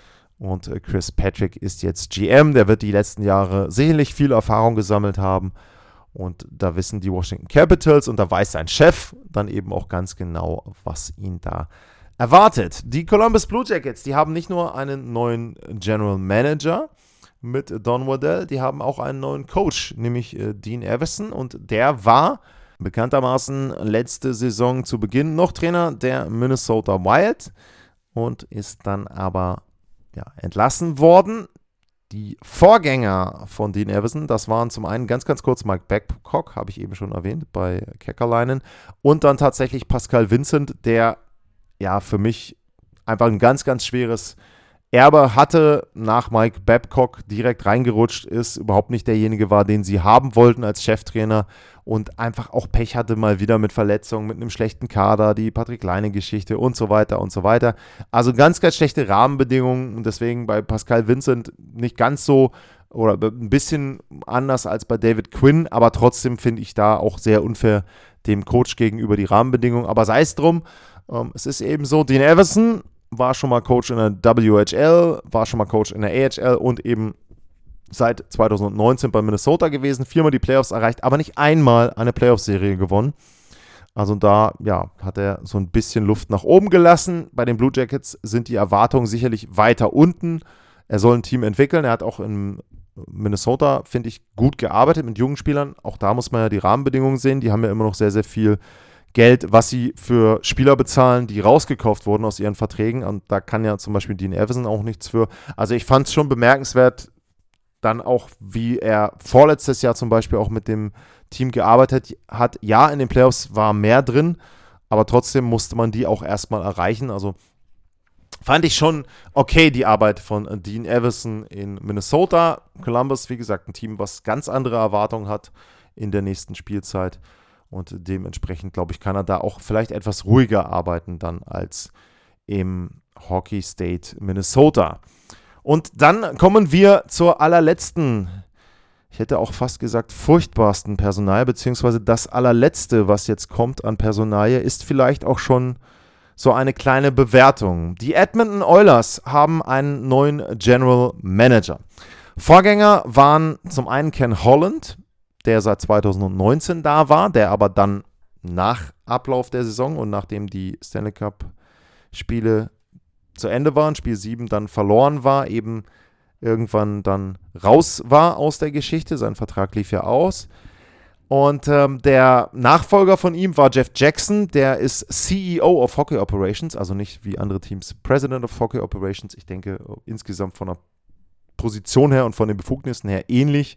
Und Chris Patrick ist jetzt G M, der wird die letzten Jahre sicherlich viel Erfahrung gesammelt haben und da wissen die Washington Capitals und da weiß sein Chef dann eben auch ganz genau, was ihn da erwartet. Die Columbus Blue Jackets, die haben nicht nur einen neuen General Manager mit Don Waddell, die haben auch einen neuen Coach, nämlich äh, Dean Evason und der war bekanntermaßen letzte Saison zu Beginn noch Trainer der Minnesota Wild und ist dann aber ja, entlassen worden. Die Vorgänger von Dean Evason, das waren zum einen ganz, ganz kurz Mike Babcock, habe ich eben schon erwähnt, bei Kekalainen und dann tatsächlich Pascal Vincent, der ja, für mich einfach ein ganz, ganz schweres Erbe hatte, nach Mike Babcock direkt reingerutscht ist, überhaupt nicht derjenige war, den sie haben wollten als Cheftrainer und einfach auch Pech hatte mal wieder mit Verletzungen, mit einem schlechten Kader, die Patrick-Leine-Geschichte und so weiter und so weiter. Also ganz, ganz schlechte Rahmenbedingungen und deswegen bei Pascal Vincent nicht ganz so oder ein bisschen anders als bei David Quinn, aber trotzdem finde ich da auch sehr unfair dem Coach gegenüber die Rahmenbedingungen, aber sei es drum. Um, es ist eben so, Dean Evason war schon mal Coach in der W H L, war schon mal Coach in der A H L und eben seit zweitausendneunzehn bei Minnesota gewesen, viermal die Playoffs erreicht, aber nicht einmal eine Playoff-Serie gewonnen. Also da, ja, hat er so ein bisschen Luft nach oben gelassen. Bei den Blue Jackets sind die Erwartungen sicherlich weiter unten. Er soll ein Team entwickeln. Er hat auch in Minnesota, finde ich, gut gearbeitet mit jungen Spielern. Auch da muss man ja die Rahmenbedingungen sehen. Die haben ja immer noch sehr, sehr viel Geld, was sie für Spieler bezahlen, die rausgekauft wurden aus ihren Verträgen. Und da kann ja zum Beispiel Dean Evason auch nichts für. Also ich fand es schon bemerkenswert, dann auch, wie er vorletztes Jahr zum Beispiel auch mit dem Team gearbeitet hat. Ja, in den Playoffs war mehr drin, aber trotzdem musste man die auch erstmal erreichen. Also fand ich schon okay, die Arbeit von Dean Evason in Minnesota. Columbus, wie gesagt, ein Team, was ganz andere Erwartungen hat in der nächsten Spielzeit. Und dementsprechend, glaube ich, kann er da auch vielleicht etwas ruhiger arbeiten dann als im Hockey State Minnesota. Und dann kommen wir zur allerletzten, ich hätte auch fast gesagt, furchtbarsten Personal, beziehungsweise das allerletzte, was jetzt kommt an Personalie, ist vielleicht auch schon so eine kleine Bewertung. Die Edmonton Oilers haben einen neuen General Manager. Vorgänger waren zum einen Ken Holland, der seit zweitausendneunzehn da war, der aber dann nach Ablauf der Saison und nachdem die Stanley Cup-Spiele zu Ende waren, Spiel sieben dann verloren war, eben irgendwann dann raus war aus der Geschichte. Sein Vertrag lief ja aus. Und ähm, der Nachfolger von ihm war Jeff Jackson, der ist C E O of Hockey Operations, also nicht wie andere Teams President of Hockey Operations. Ich denke insgesamt von der Position her und von den Befugnissen her ähnlich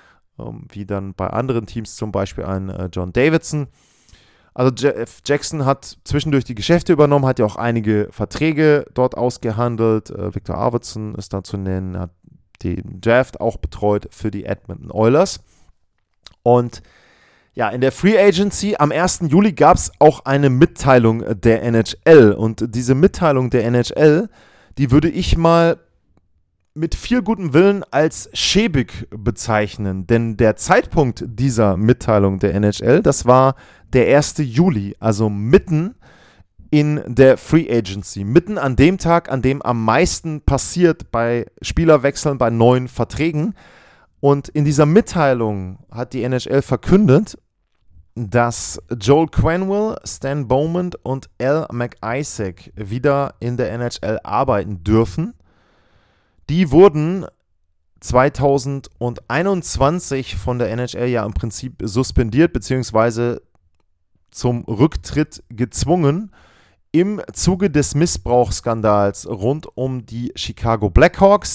wie dann bei anderen Teams, zum Beispiel ein äh, John Davidson. Also Jeff Jackson hat zwischendurch die Geschäfte übernommen, hat ja auch einige Verträge dort ausgehandelt. Äh, Victor Arvidsson ist da zu nennen, hat den Draft auch betreut für die Edmonton Oilers. Und ja, in der Free Agency am ersten Juli gab es auch eine Mitteilung der N H L. Und diese Mitteilung der N H L, die würde ich mal mit viel gutem Willen als schäbig bezeichnen, denn der Zeitpunkt dieser Mitteilung der N H L, das war der erste Juli, also mitten in der Free Agency, mitten an dem Tag, an dem am meisten passiert bei Spielerwechseln, bei neuen Verträgen. Und in dieser Mitteilung hat die N H L verkündet, dass Joel Quenneville, Stan Bowman und Al McIsaac wieder in der N H L arbeiten dürfen. Die wurden zweitausendeinundzwanzig von der N H L ja im Prinzip suspendiert bzw. zum Rücktritt gezwungen im Zuge des Missbrauchsskandals rund um die Chicago Blackhawks.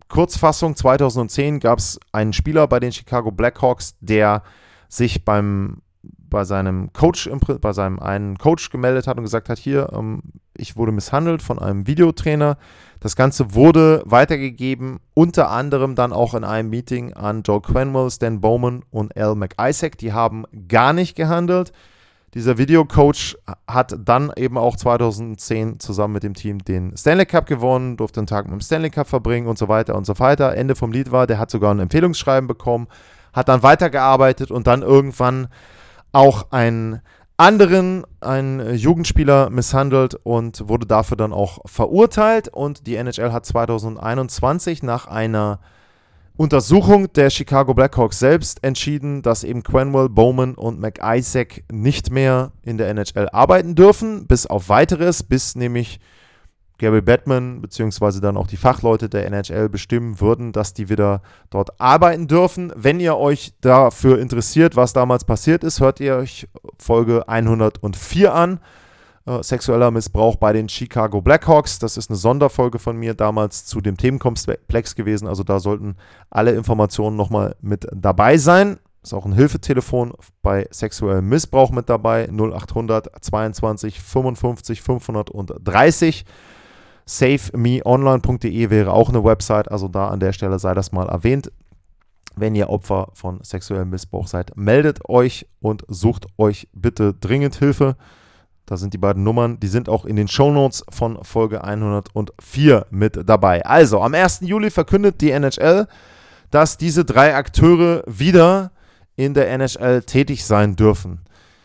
Kurzfassung, zweitausendzehn gab es einen Spieler bei den Chicago Blackhawks, der sich beim, bei seinem Coach, bei seinem einen Coach gemeldet hat und gesagt hat, hier, ähm, ich wurde misshandelt von einem Videotrainer. Das Ganze wurde weitergegeben, unter anderem dann auch in einem Meeting an Joe Quenneville, Stan Bowman und Al McIsaac. Die haben gar nicht gehandelt. Dieser Videocoach hat dann eben auch zweitausendzehn zusammen mit dem Team den Stanley Cup gewonnen, durfte einen Tag mit dem Stanley Cup verbringen und so weiter und so weiter. Ende vom Lied war, der hat sogar ein Empfehlungsschreiben bekommen, hat dann weitergearbeitet und dann irgendwann auch einen anderen, einen Jugendspieler misshandelt und wurde dafür dann auch verurteilt. Und die N H L hat zweitausendeinundzwanzig nach einer Untersuchung der Chicago Blackhawks selbst entschieden, dass eben Quenneville, Bowman und McIsaac nicht mehr in der N H L arbeiten dürfen, bis auf weiteres, bis nämlich Gary Bettman bzw. dann auch die Fachleute der N H L bestimmen würden, dass die wieder dort arbeiten dürfen. Wenn ihr euch dafür interessiert, was damals passiert ist, hört ihr euch Folge hundertvier an. Äh, sexueller Missbrauch bei den Chicago Blackhawks. Das ist eine Sonderfolge von mir damals zu dem Themenkomplex gewesen. Also da sollten alle Informationen nochmal mit dabei sein. Ist auch ein Hilfetelefon bei sexuellem Missbrauch mit dabei. null achthundert zweiundzwanzig fünfundfünfzig fünfhundertdreißig. save me online punkt de wäre auch eine Website. Also da an der Stelle sei das mal erwähnt. Wenn ihr Opfer von sexuellem Missbrauch seid, meldet euch und sucht euch bitte dringend Hilfe. Da sind die beiden Nummern, die sind auch in den Shownotes von Folge hundertvier mit dabei. Also, am ersten Juli verkündet die N H L, dass diese drei Akteure wieder in der N H L tätig sein dürfen.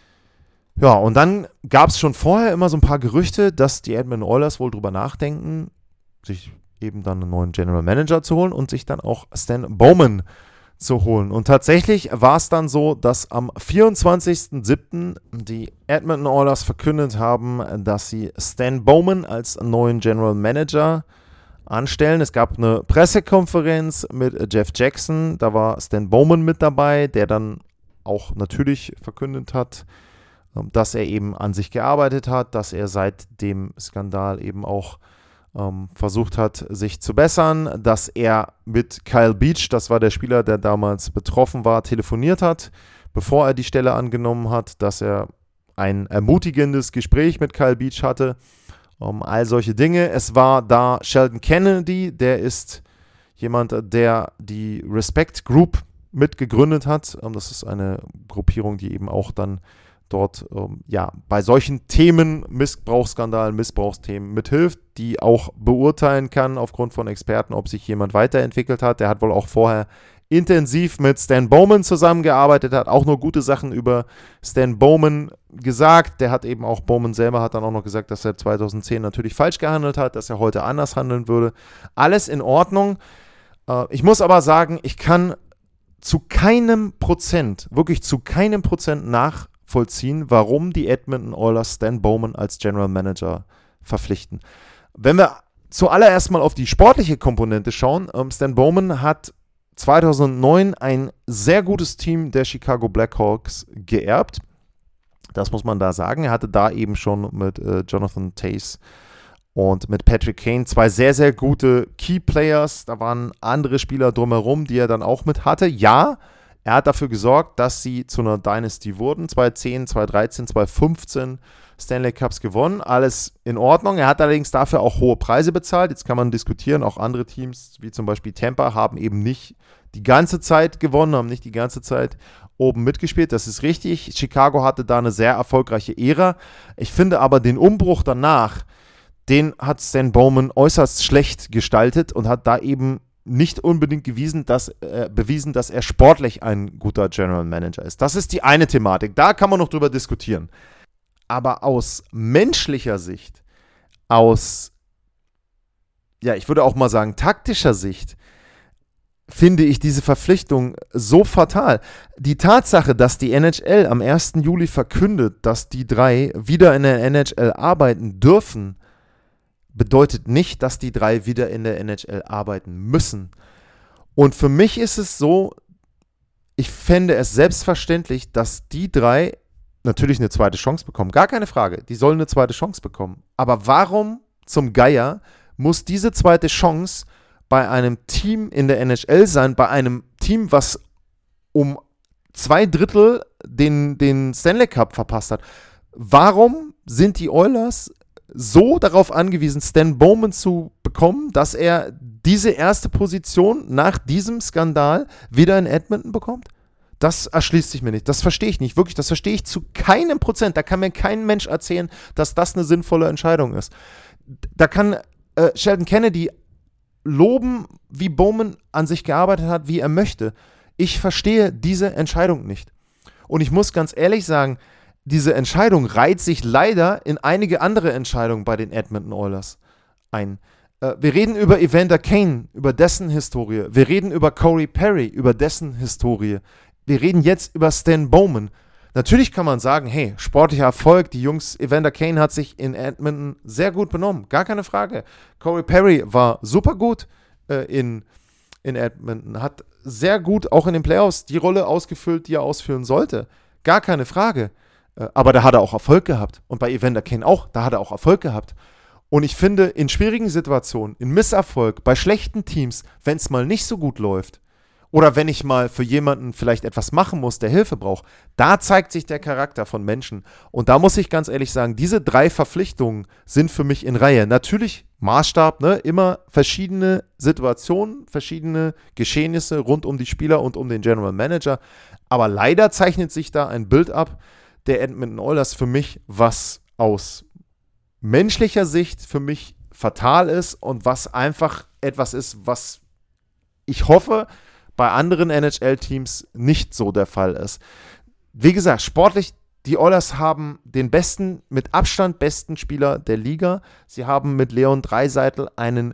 Ja, und dann gab es schon vorher immer so ein paar Gerüchte, dass die Edmonton Oilers wohl drüber nachdenken, sich eben dann einen neuen General Manager zu holen und sich dann auch Stan Bowman zu holen. Und tatsächlich war es dann so, dass am vierundzwanzigsten siebten die Edmonton Oilers verkündet haben, dass sie Stan Bowman als neuen General Manager anstellen. Es gab eine Pressekonferenz mit Jeff Jackson, da war Stan Bowman mit dabei, der dann auch natürlich verkündet hat, dass er eben an sich gearbeitet hat, dass er seit dem Skandal eben auch ähm, versucht hat, sich zu bessern, dass er mit Kyle Beach, das war der Spieler, der damals betroffen war, telefoniert hat, bevor er die Stelle angenommen hat, dass er ein ermutigendes Gespräch mit Kyle Beach hatte, ähm, all solche Dinge. Es war da Sheldon Kennedy, der ist jemand, der die Respect Group mitgegründet hat. Ähm, das ist eine Gruppierung, die eben auch dann dort ähm, ja, bei solchen Themen, Missbrauchsskandalen, Missbrauchsthemen mithilft, die auch beurteilen kann aufgrund von Experten, ob sich jemand weiterentwickelt hat. Der hat wohl auch vorher intensiv mit Stan Bowman zusammengearbeitet, hat auch nur gute Sachen über Stan Bowman gesagt. Der hat eben auch, Bowman selber hat dann auch noch gesagt, dass er zweitausendzehn natürlich falsch gehandelt hat, dass er heute anders handeln würde. Alles in Ordnung. Äh, ich muss aber sagen, ich kann zu keinem Prozent, wirklich zu keinem Prozent nach vollziehen, warum die Edmonton Oilers Stan Bowman als General Manager verpflichten. Wenn wir zuallererst mal auf die sportliche Komponente schauen, ähm, Stan Bowman hat zweitausendneun ein sehr gutes Team der Chicago Blackhawks geerbt. Das muss man da sagen. Er hatte da eben schon mit äh, Jonathan Toews und mit Patrick Kane zwei sehr, sehr gute Key-Players. Da waren andere Spieler drumherum, die er dann auch mit hatte. Ja, er hat dafür gesorgt, dass sie zu einer Dynasty wurden. zweitausendzehn, zweitausenddreizehn, zweitausendfünfzehn Stanley Cups gewonnen. Alles in Ordnung. Er hat allerdings dafür auch hohe Preise bezahlt. Jetzt kann man diskutieren. Auch andere Teams, wie zum Beispiel Tampa, haben eben nicht die ganze Zeit gewonnen, haben nicht die ganze Zeit oben mitgespielt. Das ist richtig. Chicago hatte da eine sehr erfolgreiche Ära. Ich finde aber den Umbruch danach, den hat Stan Bowman äußerst schlecht gestaltet und hat da eben nicht unbedingt gewiesen, dass, äh, bewiesen, dass er sportlich ein guter General Manager ist. Das ist die eine Thematik. Da kann man noch drüber diskutieren. Aber aus menschlicher Sicht, aus, ja, ich würde auch mal sagen, taktischer Sicht, finde ich diese Verpflichtung so fatal. Die Tatsache, dass die N H L am ersten Juli verkündet, dass die drei wieder in der N H L arbeiten dürfen, bedeutet nicht, dass die drei wieder in der N H L arbeiten müssen. Und für mich ist es so, ich fände es selbstverständlich, dass die drei natürlich eine zweite Chance bekommen. Gar keine Frage, die sollen eine zweite Chance bekommen. Aber warum zum Geier muss diese zweite Chance bei einem Team in der N H L sein, bei einem Team, was um zwei Drittel den, den Stanley Cup verpasst hat. Warum sind die Oilers so darauf angewiesen, Stan Bowman zu bekommen, dass er diese erste Position nach diesem Skandal wieder in Edmonton bekommt? Das erschließt sich mir nicht. Das verstehe ich nicht. Wirklich, das verstehe ich zu keinem Prozent. Da kann mir kein Mensch erzählen, dass das eine sinnvolle Entscheidung ist. Da kann äh, Sheldon Kennedy loben, wie Bowman an sich gearbeitet hat, wie er möchte. Ich verstehe diese Entscheidung nicht. Und ich muss ganz ehrlich sagen, diese Entscheidung reiht sich leider in einige andere Entscheidungen bei den Edmonton Oilers ein. Äh, wir reden über Evander Kane, über dessen Historie. Wir reden über Corey Perry, über dessen Historie. Wir reden jetzt über Stan Bowman. Natürlich kann man sagen, hey, sportlicher Erfolg, die Jungs, Evander Kane hat sich in Edmonton sehr gut benommen, gar keine Frage. Corey Perry war super gut äh, in, in Edmonton, hat sehr gut auch in den Playoffs die Rolle ausgefüllt, die er ausfüllen sollte. Gar keine Frage. Äh, aber da hat er auch Erfolg gehabt. Und bei Evander Kane auch, da hat er auch Erfolg gehabt. Und ich finde, in schwierigen Situationen, in Misserfolg, bei schlechten Teams, wenn es mal nicht so gut läuft, oder wenn ich mal für jemanden vielleicht etwas machen muss, der Hilfe braucht, da zeigt sich der Charakter von Menschen. Und da muss ich ganz ehrlich sagen, diese drei Verpflichtungen sind für mich in Reihe. Natürlich Maßstab, ne? Immer verschiedene Situationen, verschiedene Geschehnisse rund um die Spieler und um den General Manager. Aber leider zeichnet sich da ein Bild ab der Edmonton Oilers für mich, was aus menschlicher Sicht für mich fatal ist und was einfach etwas ist, was ich hoffe, bei anderen N H L-Teams nicht so der Fall ist. Wie gesagt, sportlich, die Oilers haben den besten, mit Abstand besten Spieler der Liga. Sie haben mit Leon Draisaitl einen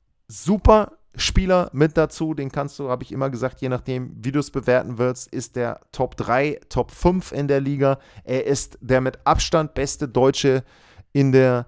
super Spieler mit dazu. Den kannst du, habe ich immer gesagt, je nachdem, wie du es bewerten willst, ist der Top drei, Top fünf in der Liga. Er ist der mit Abstand beste Deutsche in der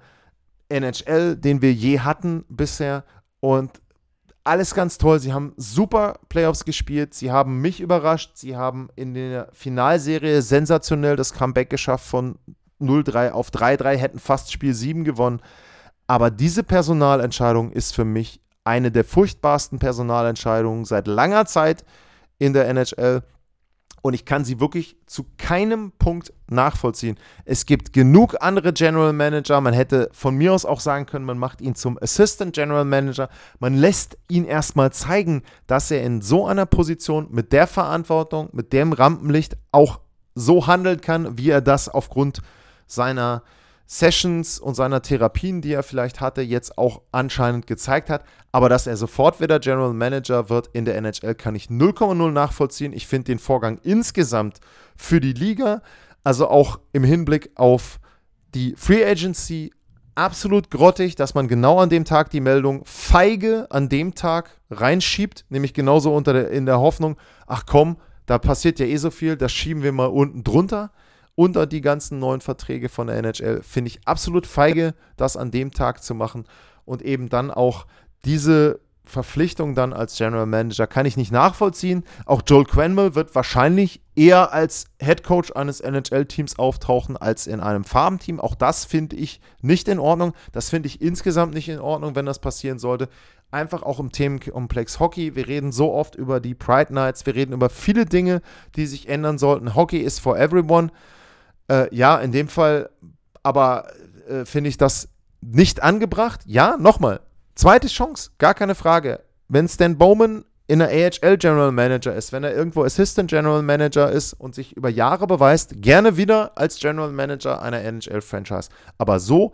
N H L, den wir je hatten bisher. Und alles ganz toll. Sie haben super Playoffs gespielt. Sie haben mich überrascht. Sie haben in der Finalserie sensationell das Comeback geschafft von null drei auf drei drei, hätten fast Spiel sieben gewonnen. Aber diese Personalentscheidung ist für mich eine der furchtbarsten Personalentscheidungen seit langer Zeit in der N H L. Und ich kann sie wirklich zu keinem Punkt nachvollziehen. Es gibt genug andere General Manager. Man hätte von mir aus auch sagen können, man macht ihn zum Assistant General Manager. Man lässt ihn erstmal zeigen, dass er in so einer Position mit der Verantwortung, mit dem Rampenlicht auch so handeln kann, wie er das aufgrund seiner Sessions und seiner Therapien, die er vielleicht hatte, jetzt auch anscheinend gezeigt hat. Aber dass er sofort wieder General Manager wird in der N H L, kann ich null Komma null nachvollziehen. Ich finde den Vorgang insgesamt für die Liga, also auch im Hinblick auf die Free Agency, absolut grottig, dass man genau an dem Tag die Meldung feige an dem Tag reinschiebt, nämlich genauso unter der, in der Hoffnung, ach komm, da passiert ja eh so viel, das schieben wir mal unten drunter. Unter die ganzen neuen Verträge von der N H L, finde ich absolut feige, das an dem Tag zu machen und eben dann auch diese Verpflichtung dann als General Manager kann ich nicht nachvollziehen. Auch Joel Quenneville wird wahrscheinlich eher als Head Coach eines N H L-Teams auftauchen als in einem Farbenteam. Auch das finde ich nicht in Ordnung. Das finde ich insgesamt nicht in Ordnung, wenn das passieren sollte. Einfach auch im Themenkomplex Hockey. Wir reden so oft über die Pride Nights. Wir reden über viele Dinge, die sich ändern sollten. Hockey is for everyone. Äh, ja, in dem Fall aber äh, finde ich das nicht angebracht. Ja, nochmal, zweite Chance, gar keine Frage. Wenn Stan Bowman in der A H L General Manager ist, wenn er irgendwo Assistant General Manager ist und sich über Jahre beweist, gerne wieder als General Manager einer N H L-Franchise. Aber so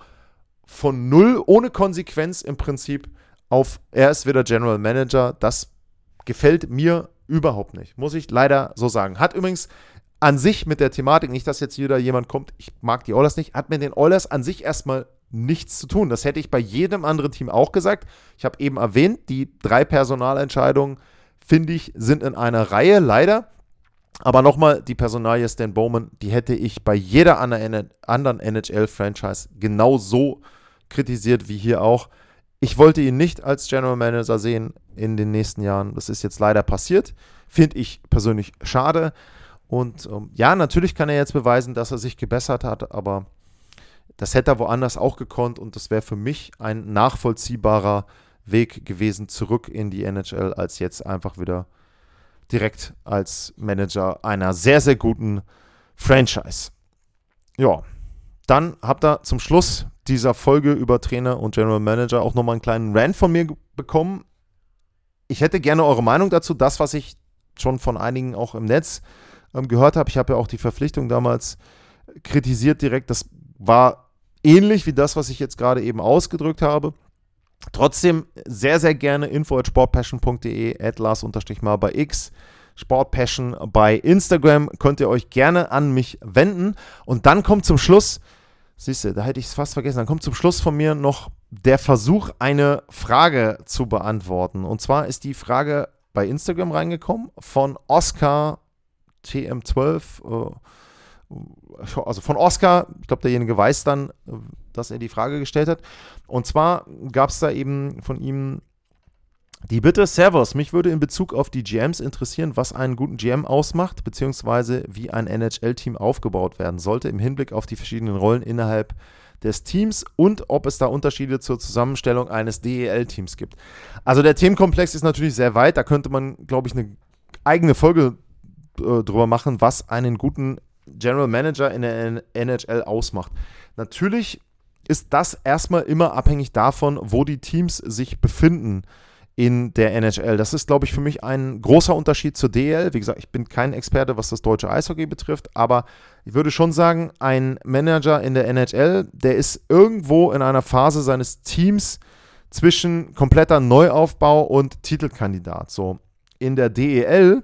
von null, ohne Konsequenz im Prinzip auf, er ist wieder General Manager, das gefällt mir überhaupt nicht, muss ich leider so sagen. Hat übrigens an sich mit der Thematik, nicht, dass jetzt wieder jemand kommt, ich mag die Oilers nicht, hat mit den Oilers an sich erstmal nichts zu tun. Das hätte ich bei jedem anderen Team auch gesagt. Ich habe eben erwähnt, die drei Personalentscheidungen, finde ich, sind in einer Reihe, leider. Aber nochmal, die Personalie Stan Bowman, die hätte ich bei jeder anderen N H L-Franchise genau so kritisiert wie hier auch. Ich wollte ihn nicht als General Manager sehen in den nächsten Jahren. Das ist jetzt leider passiert. Finde ich persönlich schade. Und ähm, ja, natürlich kann er jetzt beweisen, dass er sich gebessert hat, aber das hätte er woanders auch gekonnt und das wäre für mich ein nachvollziehbarer Weg gewesen, zurück in die N H L, als jetzt einfach wieder direkt als Manager einer sehr, sehr guten Franchise. Ja, dann habt ihr zum Schluss dieser Folge über Trainer und General Manager auch nochmal einen kleinen Rant von mir bekommen. Ich hätte gerne eure Meinung dazu, das, was ich schon von einigen auch im Netz ähm, gehört habe. Ich habe ja auch die Verpflichtung damals kritisiert direkt. Das war ähnlich wie das, was ich jetzt gerade eben ausgedrückt habe. Trotzdem sehr, sehr gerne info at sportpassion punkt de, at Lars-mal bei X, Sportpassion bei Instagram. Könnt ihr euch gerne an mich wenden. Und dann kommt zum Schluss, siehst du, da hätte ich es fast vergessen, dann kommt zum Schluss von mir noch der Versuch, eine Frage zu beantworten. Und zwar ist die Frage bei Instagram reingekommen von Oscar T M zwölf, also von Oscar, ich glaube, derjenige weiß dann, dass er die Frage gestellt hat. Und zwar gab es da eben von ihm die Bitte: Servus, mich würde in Bezug auf die G Ms interessieren, was einen guten G M ausmacht, beziehungsweise wie ein N H L-Team aufgebaut werden sollte, im Hinblick auf die verschiedenen Rollen innerhalb des Teams und ob es da Unterschiede zur Zusammenstellung eines D E L-Teams gibt. Also der Themenkomplex ist natürlich sehr weit, da könnte man, glaube ich, eine eigene Folge äh, drüber machen, was einen guten General Manager in der N H L ausmacht. Natürlich ist das erstmal immer abhängig davon, wo die Teams sich befinden in der N H L. Das ist, glaube ich, für mich ein großer Unterschied zur D E L. Wie gesagt, ich bin kein Experte, was das deutsche Eishockey betrifft, aber ich würde schon sagen, ein Manager in der N H L, der ist irgendwo in einer Phase seines Teams zwischen kompletter Neuaufbau und Titelkandidat. So, in der D E L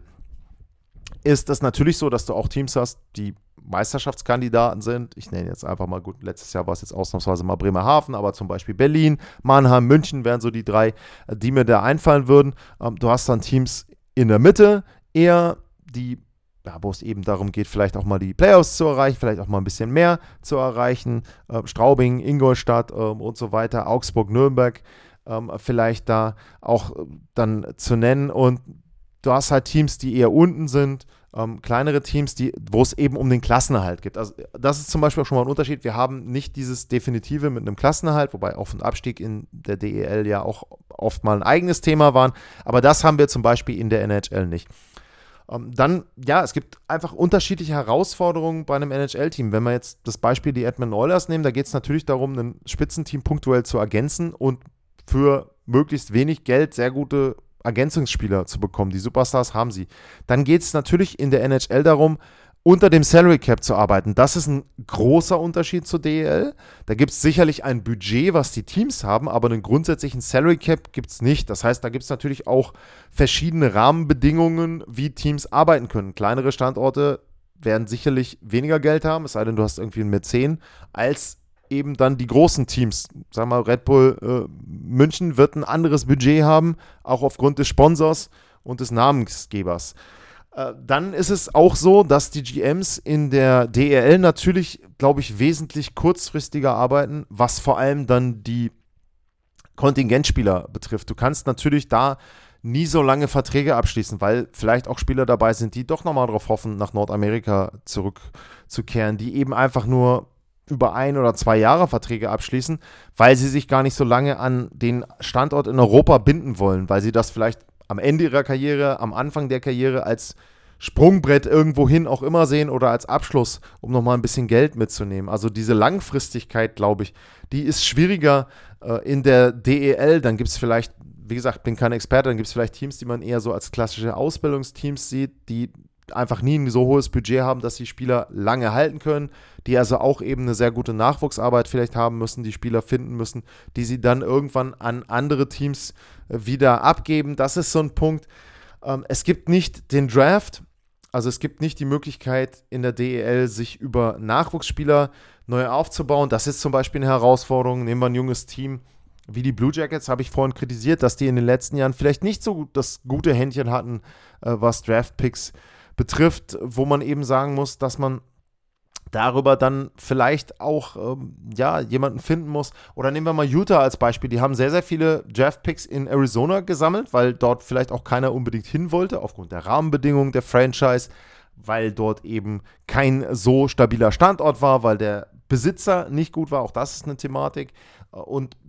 ist das natürlich so, dass du auch Teams hast, die Meisterschaftskandidaten sind. Ich nenne jetzt einfach mal, gut, letztes Jahr war es jetzt ausnahmsweise mal Bremerhaven, aber zum Beispiel Berlin, Mannheim, München wären so die drei, die mir da einfallen würden. Ähm, du hast dann Teams in der Mitte, eher die, ja, wo es eben darum geht, vielleicht auch mal die Playoffs zu erreichen, vielleicht auch mal ein bisschen mehr zu erreichen. Ähm, Straubing, Ingolstadt ähm, und so weiter, Augsburg, Nürnberg ähm, vielleicht da auch äh, dann zu nennen. Und du hast halt Teams, die eher unten sind, ähm, kleinere Teams, die, wo es eben um den Klassenerhalt geht. Also das ist zum Beispiel auch schon mal ein Unterschied. Wir haben nicht dieses Definitive mit einem Klassenerhalt, wobei Auf- und Abstieg in der D E L ja auch oft mal ein eigenes Thema waren. Aber das haben wir zum Beispiel in der N H L nicht. Ähm, dann, ja, es gibt einfach unterschiedliche Herausforderungen bei einem N H L-Team. Wenn wir jetzt das Beispiel die Edmonton Oilers nehmen, da geht es natürlich darum, ein Spitzenteam punktuell zu ergänzen und für möglichst wenig Geld sehr gute Ergänzungsspieler zu bekommen. Die Superstars haben sie. Dann geht es natürlich in der N H L darum, unter dem Salary Cap zu arbeiten. Das ist ein großer Unterschied zur D E L. Da gibt es sicherlich ein Budget, was die Teams haben, aber einen grundsätzlichen Salary Cap gibt es nicht. Das heißt, da gibt es natürlich auch verschiedene Rahmenbedingungen, wie Teams arbeiten können. Kleinere Standorte werden sicherlich weniger Geld haben, es sei denn, du hast irgendwie einen Mäzen, als eben dann die großen Teams. Sagen wir mal, Red Bull äh, München wird ein anderes Budget haben, auch aufgrund des Sponsors und des Namensgebers. Äh, dann ist es auch so, dass die G Ms in der D E L natürlich, glaube ich, wesentlich kurzfristiger arbeiten, was vor allem dann die Kontingentspieler betrifft. Du kannst natürlich da nie so lange Verträge abschließen, weil vielleicht auch Spieler dabei sind, die doch nochmal darauf hoffen, nach Nordamerika zurückzukehren, die eben einfach nur über ein oder zwei Jahre Verträge abschließen, weil sie sich gar nicht so lange an den Standort in Europa binden wollen, weil sie das vielleicht am Ende ihrer Karriere, am Anfang der Karriere als Sprungbrett irgendwohin auch immer sehen oder als Abschluss, um nochmal ein bisschen Geld mitzunehmen. Also diese Langfristigkeit, glaube ich, die ist schwieriger äh, in der D E L. Dann gibt es vielleicht, wie gesagt, bin kein Experte, dann gibt es vielleicht Teams, die man eher so als klassische Ausbildungsteams sieht, die einfach nie ein so hohes Budget haben, dass die Spieler lange halten können, die also auch eben eine sehr gute Nachwuchsarbeit vielleicht haben müssen, die Spieler finden müssen, die sie dann irgendwann an andere Teams wieder abgeben. Das ist so ein Punkt. Ähm, es gibt nicht den Draft, also es gibt nicht die Möglichkeit in der D E L, sich über Nachwuchsspieler neu aufzubauen. Das ist zum Beispiel eine Herausforderung. Nehmen wir ein junges Team wie die Blue Jackets, habe ich vorhin kritisiert, dass die in den letzten Jahren vielleicht nicht so das gute Händchen hatten, äh, was Draft-Picks betrifft, wo man eben sagen muss, dass man darüber dann vielleicht auch ähm, ja, jemanden finden muss. Oder nehmen wir mal Utah als Beispiel. Die haben sehr, sehr viele Draft-Picks in Arizona gesammelt, weil dort vielleicht auch keiner unbedingt hin wollte, aufgrund der Rahmenbedingungen der Franchise, weil dort eben kein so stabiler Standort war, weil der Besitzer nicht gut war. Auch das ist eine Thematik. Und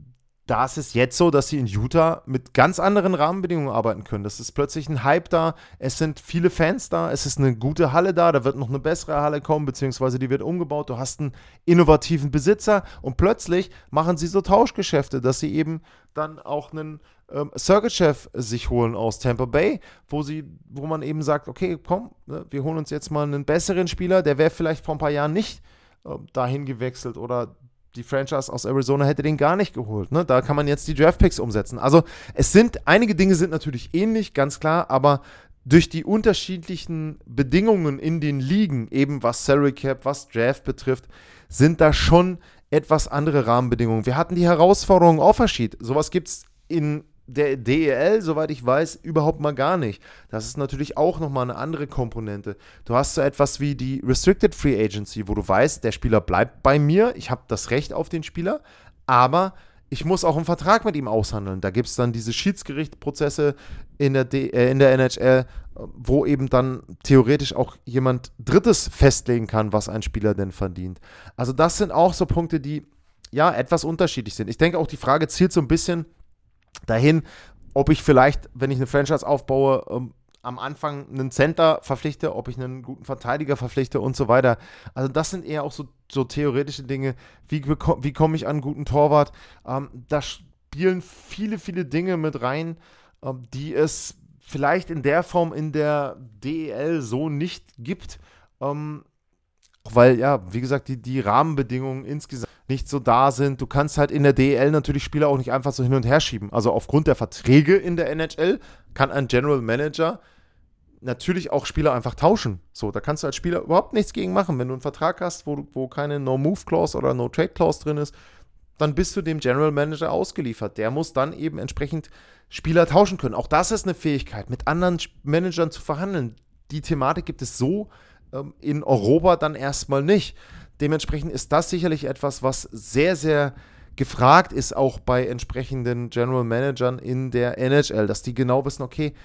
da ist es jetzt so, dass sie in Utah mit ganz anderen Rahmenbedingungen arbeiten können. Das ist plötzlich ein Hype da, es sind viele Fans da, es ist eine gute Halle da, da wird noch eine bessere Halle kommen, beziehungsweise die wird umgebaut, du hast einen innovativen Besitzer und plötzlich machen sie so Tauschgeschäfte, dass sie eben dann auch einen ähm, Circuit-Chef sich holen aus Tampa Bay, wo sie, wo man eben sagt, okay, komm, ne, wir holen uns jetzt mal einen besseren Spieler, der wäre vielleicht vor ein paar Jahren nicht äh, dahin gewechselt oder die Franchise aus Arizona hätte den gar nicht geholt. Ne? Da kann man jetzt die Draftpicks umsetzen. Also es sind, einige Dinge sind natürlich ähnlich, ganz klar, aber durch die unterschiedlichen Bedingungen in den Ligen, eben was Salary Cap, was Draft betrifft, sind da schon etwas andere Rahmenbedingungen. Wir hatten die Herausforderung Offersheet. Sowas gibt es in der D E L, soweit ich weiß, überhaupt mal gar nicht. Das ist natürlich auch nochmal eine andere Komponente. Du hast so etwas wie die Restricted Free Agency, wo du weißt, der Spieler bleibt bei mir, ich habe das Recht auf den Spieler, aber ich muss auch einen Vertrag mit ihm aushandeln. Da gibt es dann diese Schiedsgerichtsprozesse in der, D- äh, in der N H L, wo eben dann theoretisch auch jemand Drittes festlegen kann, was ein Spieler denn verdient. Also das sind auch so Punkte, die ja etwas unterschiedlich sind. Ich denke auch, die Frage zielt so ein bisschen dahin, ob ich vielleicht, wenn ich eine Franchise aufbaue, ähm, am Anfang einen Center verpflichte, ob ich einen guten Verteidiger verpflichte und so weiter. Also das sind eher auch so, so theoretische Dinge. Wie, wie komme ich an einen guten Torwart? Ähm, da spielen viele, viele Dinge mit rein, ähm, die es vielleicht in der Form in der D E L so nicht gibt. Ähm, weil, ja, wie gesagt, die, die Rahmenbedingungen insgesamt nicht so da sind. Du kannst halt in der D E L natürlich Spieler auch nicht einfach so hin und her schieben. Also aufgrund der Verträge in der N H L kann ein General Manager natürlich auch Spieler einfach tauschen. So, da kannst du als Spieler überhaupt nichts gegen machen. Wenn du einen Vertrag hast, wo, wo keine No-Move-Clause oder No-Trade-Clause drin ist, dann bist du dem General Manager ausgeliefert. Der muss dann eben entsprechend Spieler tauschen können. Auch das ist eine Fähigkeit, mit anderen Managern zu verhandeln. Die Thematik gibt es so ähm, in Europa dann erstmal nicht. Dementsprechend ist das sicherlich etwas, was sehr, sehr gefragt ist, auch bei entsprechenden General Managern in der N H L, dass die genau wissen, okay,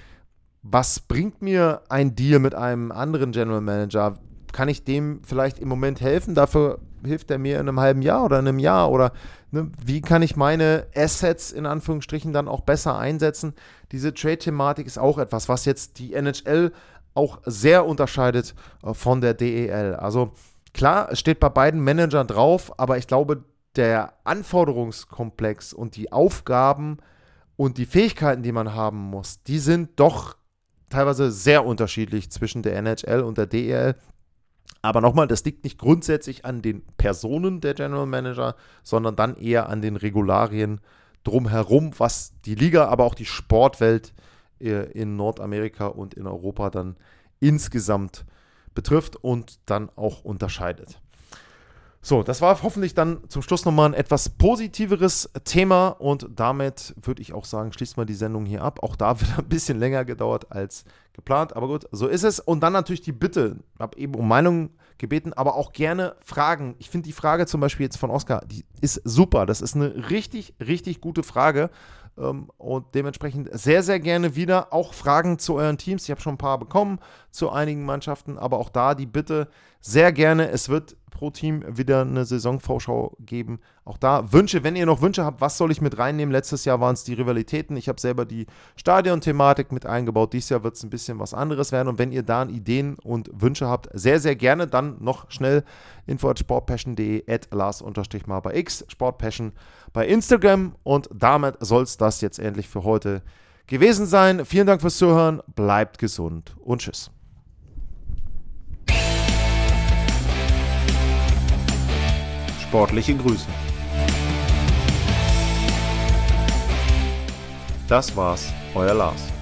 was bringt mir ein Deal mit einem anderen General Manager? Kann ich dem vielleicht im Moment helfen? Dafür hilft er mir in einem halben Jahr oder in einem Jahr? Oder ne, wie kann ich meine Assets in Anführungsstrichen dann auch besser einsetzen? Diese Trade-Thematik ist auch etwas, was jetzt die N H L auch sehr unterscheidet äh, von der D E L. Also klar, es steht bei beiden Managern drauf, aber ich glaube, der Anforderungskomplex und die Aufgaben und die Fähigkeiten, die man haben muss, die sind doch teilweise sehr unterschiedlich zwischen der N H L und der D E L. Aber nochmal, das liegt nicht grundsätzlich an den Personen der General Manager, sondern dann eher an den Regularien drumherum, was die Liga, aber auch die Sportwelt in Nordamerika und in Europa dann insgesamt betrifft und dann auch unterscheidet. So, das war hoffentlich dann zum Schluss nochmal ein etwas positiveres Thema und damit würde ich auch sagen, schließt mal die Sendung hier ab. Auch da wird ein bisschen länger gedauert als geplant, aber gut, so ist es. Und dann natürlich die Bitte, ich habe eben um Meinung gebeten, aber auch gerne Fragen. Ich finde die Frage zum Beispiel jetzt von Oskar, die ist super. Das ist eine richtig, richtig gute Frage ähm, und dementsprechend sehr, sehr gerne wieder auch Fragen zu euren Teams. Ich habe schon ein paar bekommen zu einigen Mannschaften, aber auch da die Bitte sehr gerne. Es wird pro Team wieder eine Saisonvorschau geben. Auch da Wünsche, wenn ihr noch Wünsche habt, was soll ich mit reinnehmen? Letztes Jahr waren es die Rivalitäten. Ich habe selber die Stadion-Thematik mit eingebaut. Dieses Jahr wird es ein bisschen was anderes werden. Und wenn ihr da Ideen und Wünsche habt, sehr, sehr gerne. Dann noch schnell info at sportpassion punkt de, at Lars-mal bei X, Sportpassion bei Instagram. Und damit soll es das jetzt endlich für heute gewesen sein. Vielen Dank fürs Zuhören. Bleibt gesund und tschüss. Sportliche Grüße. Das war's, euer Lars.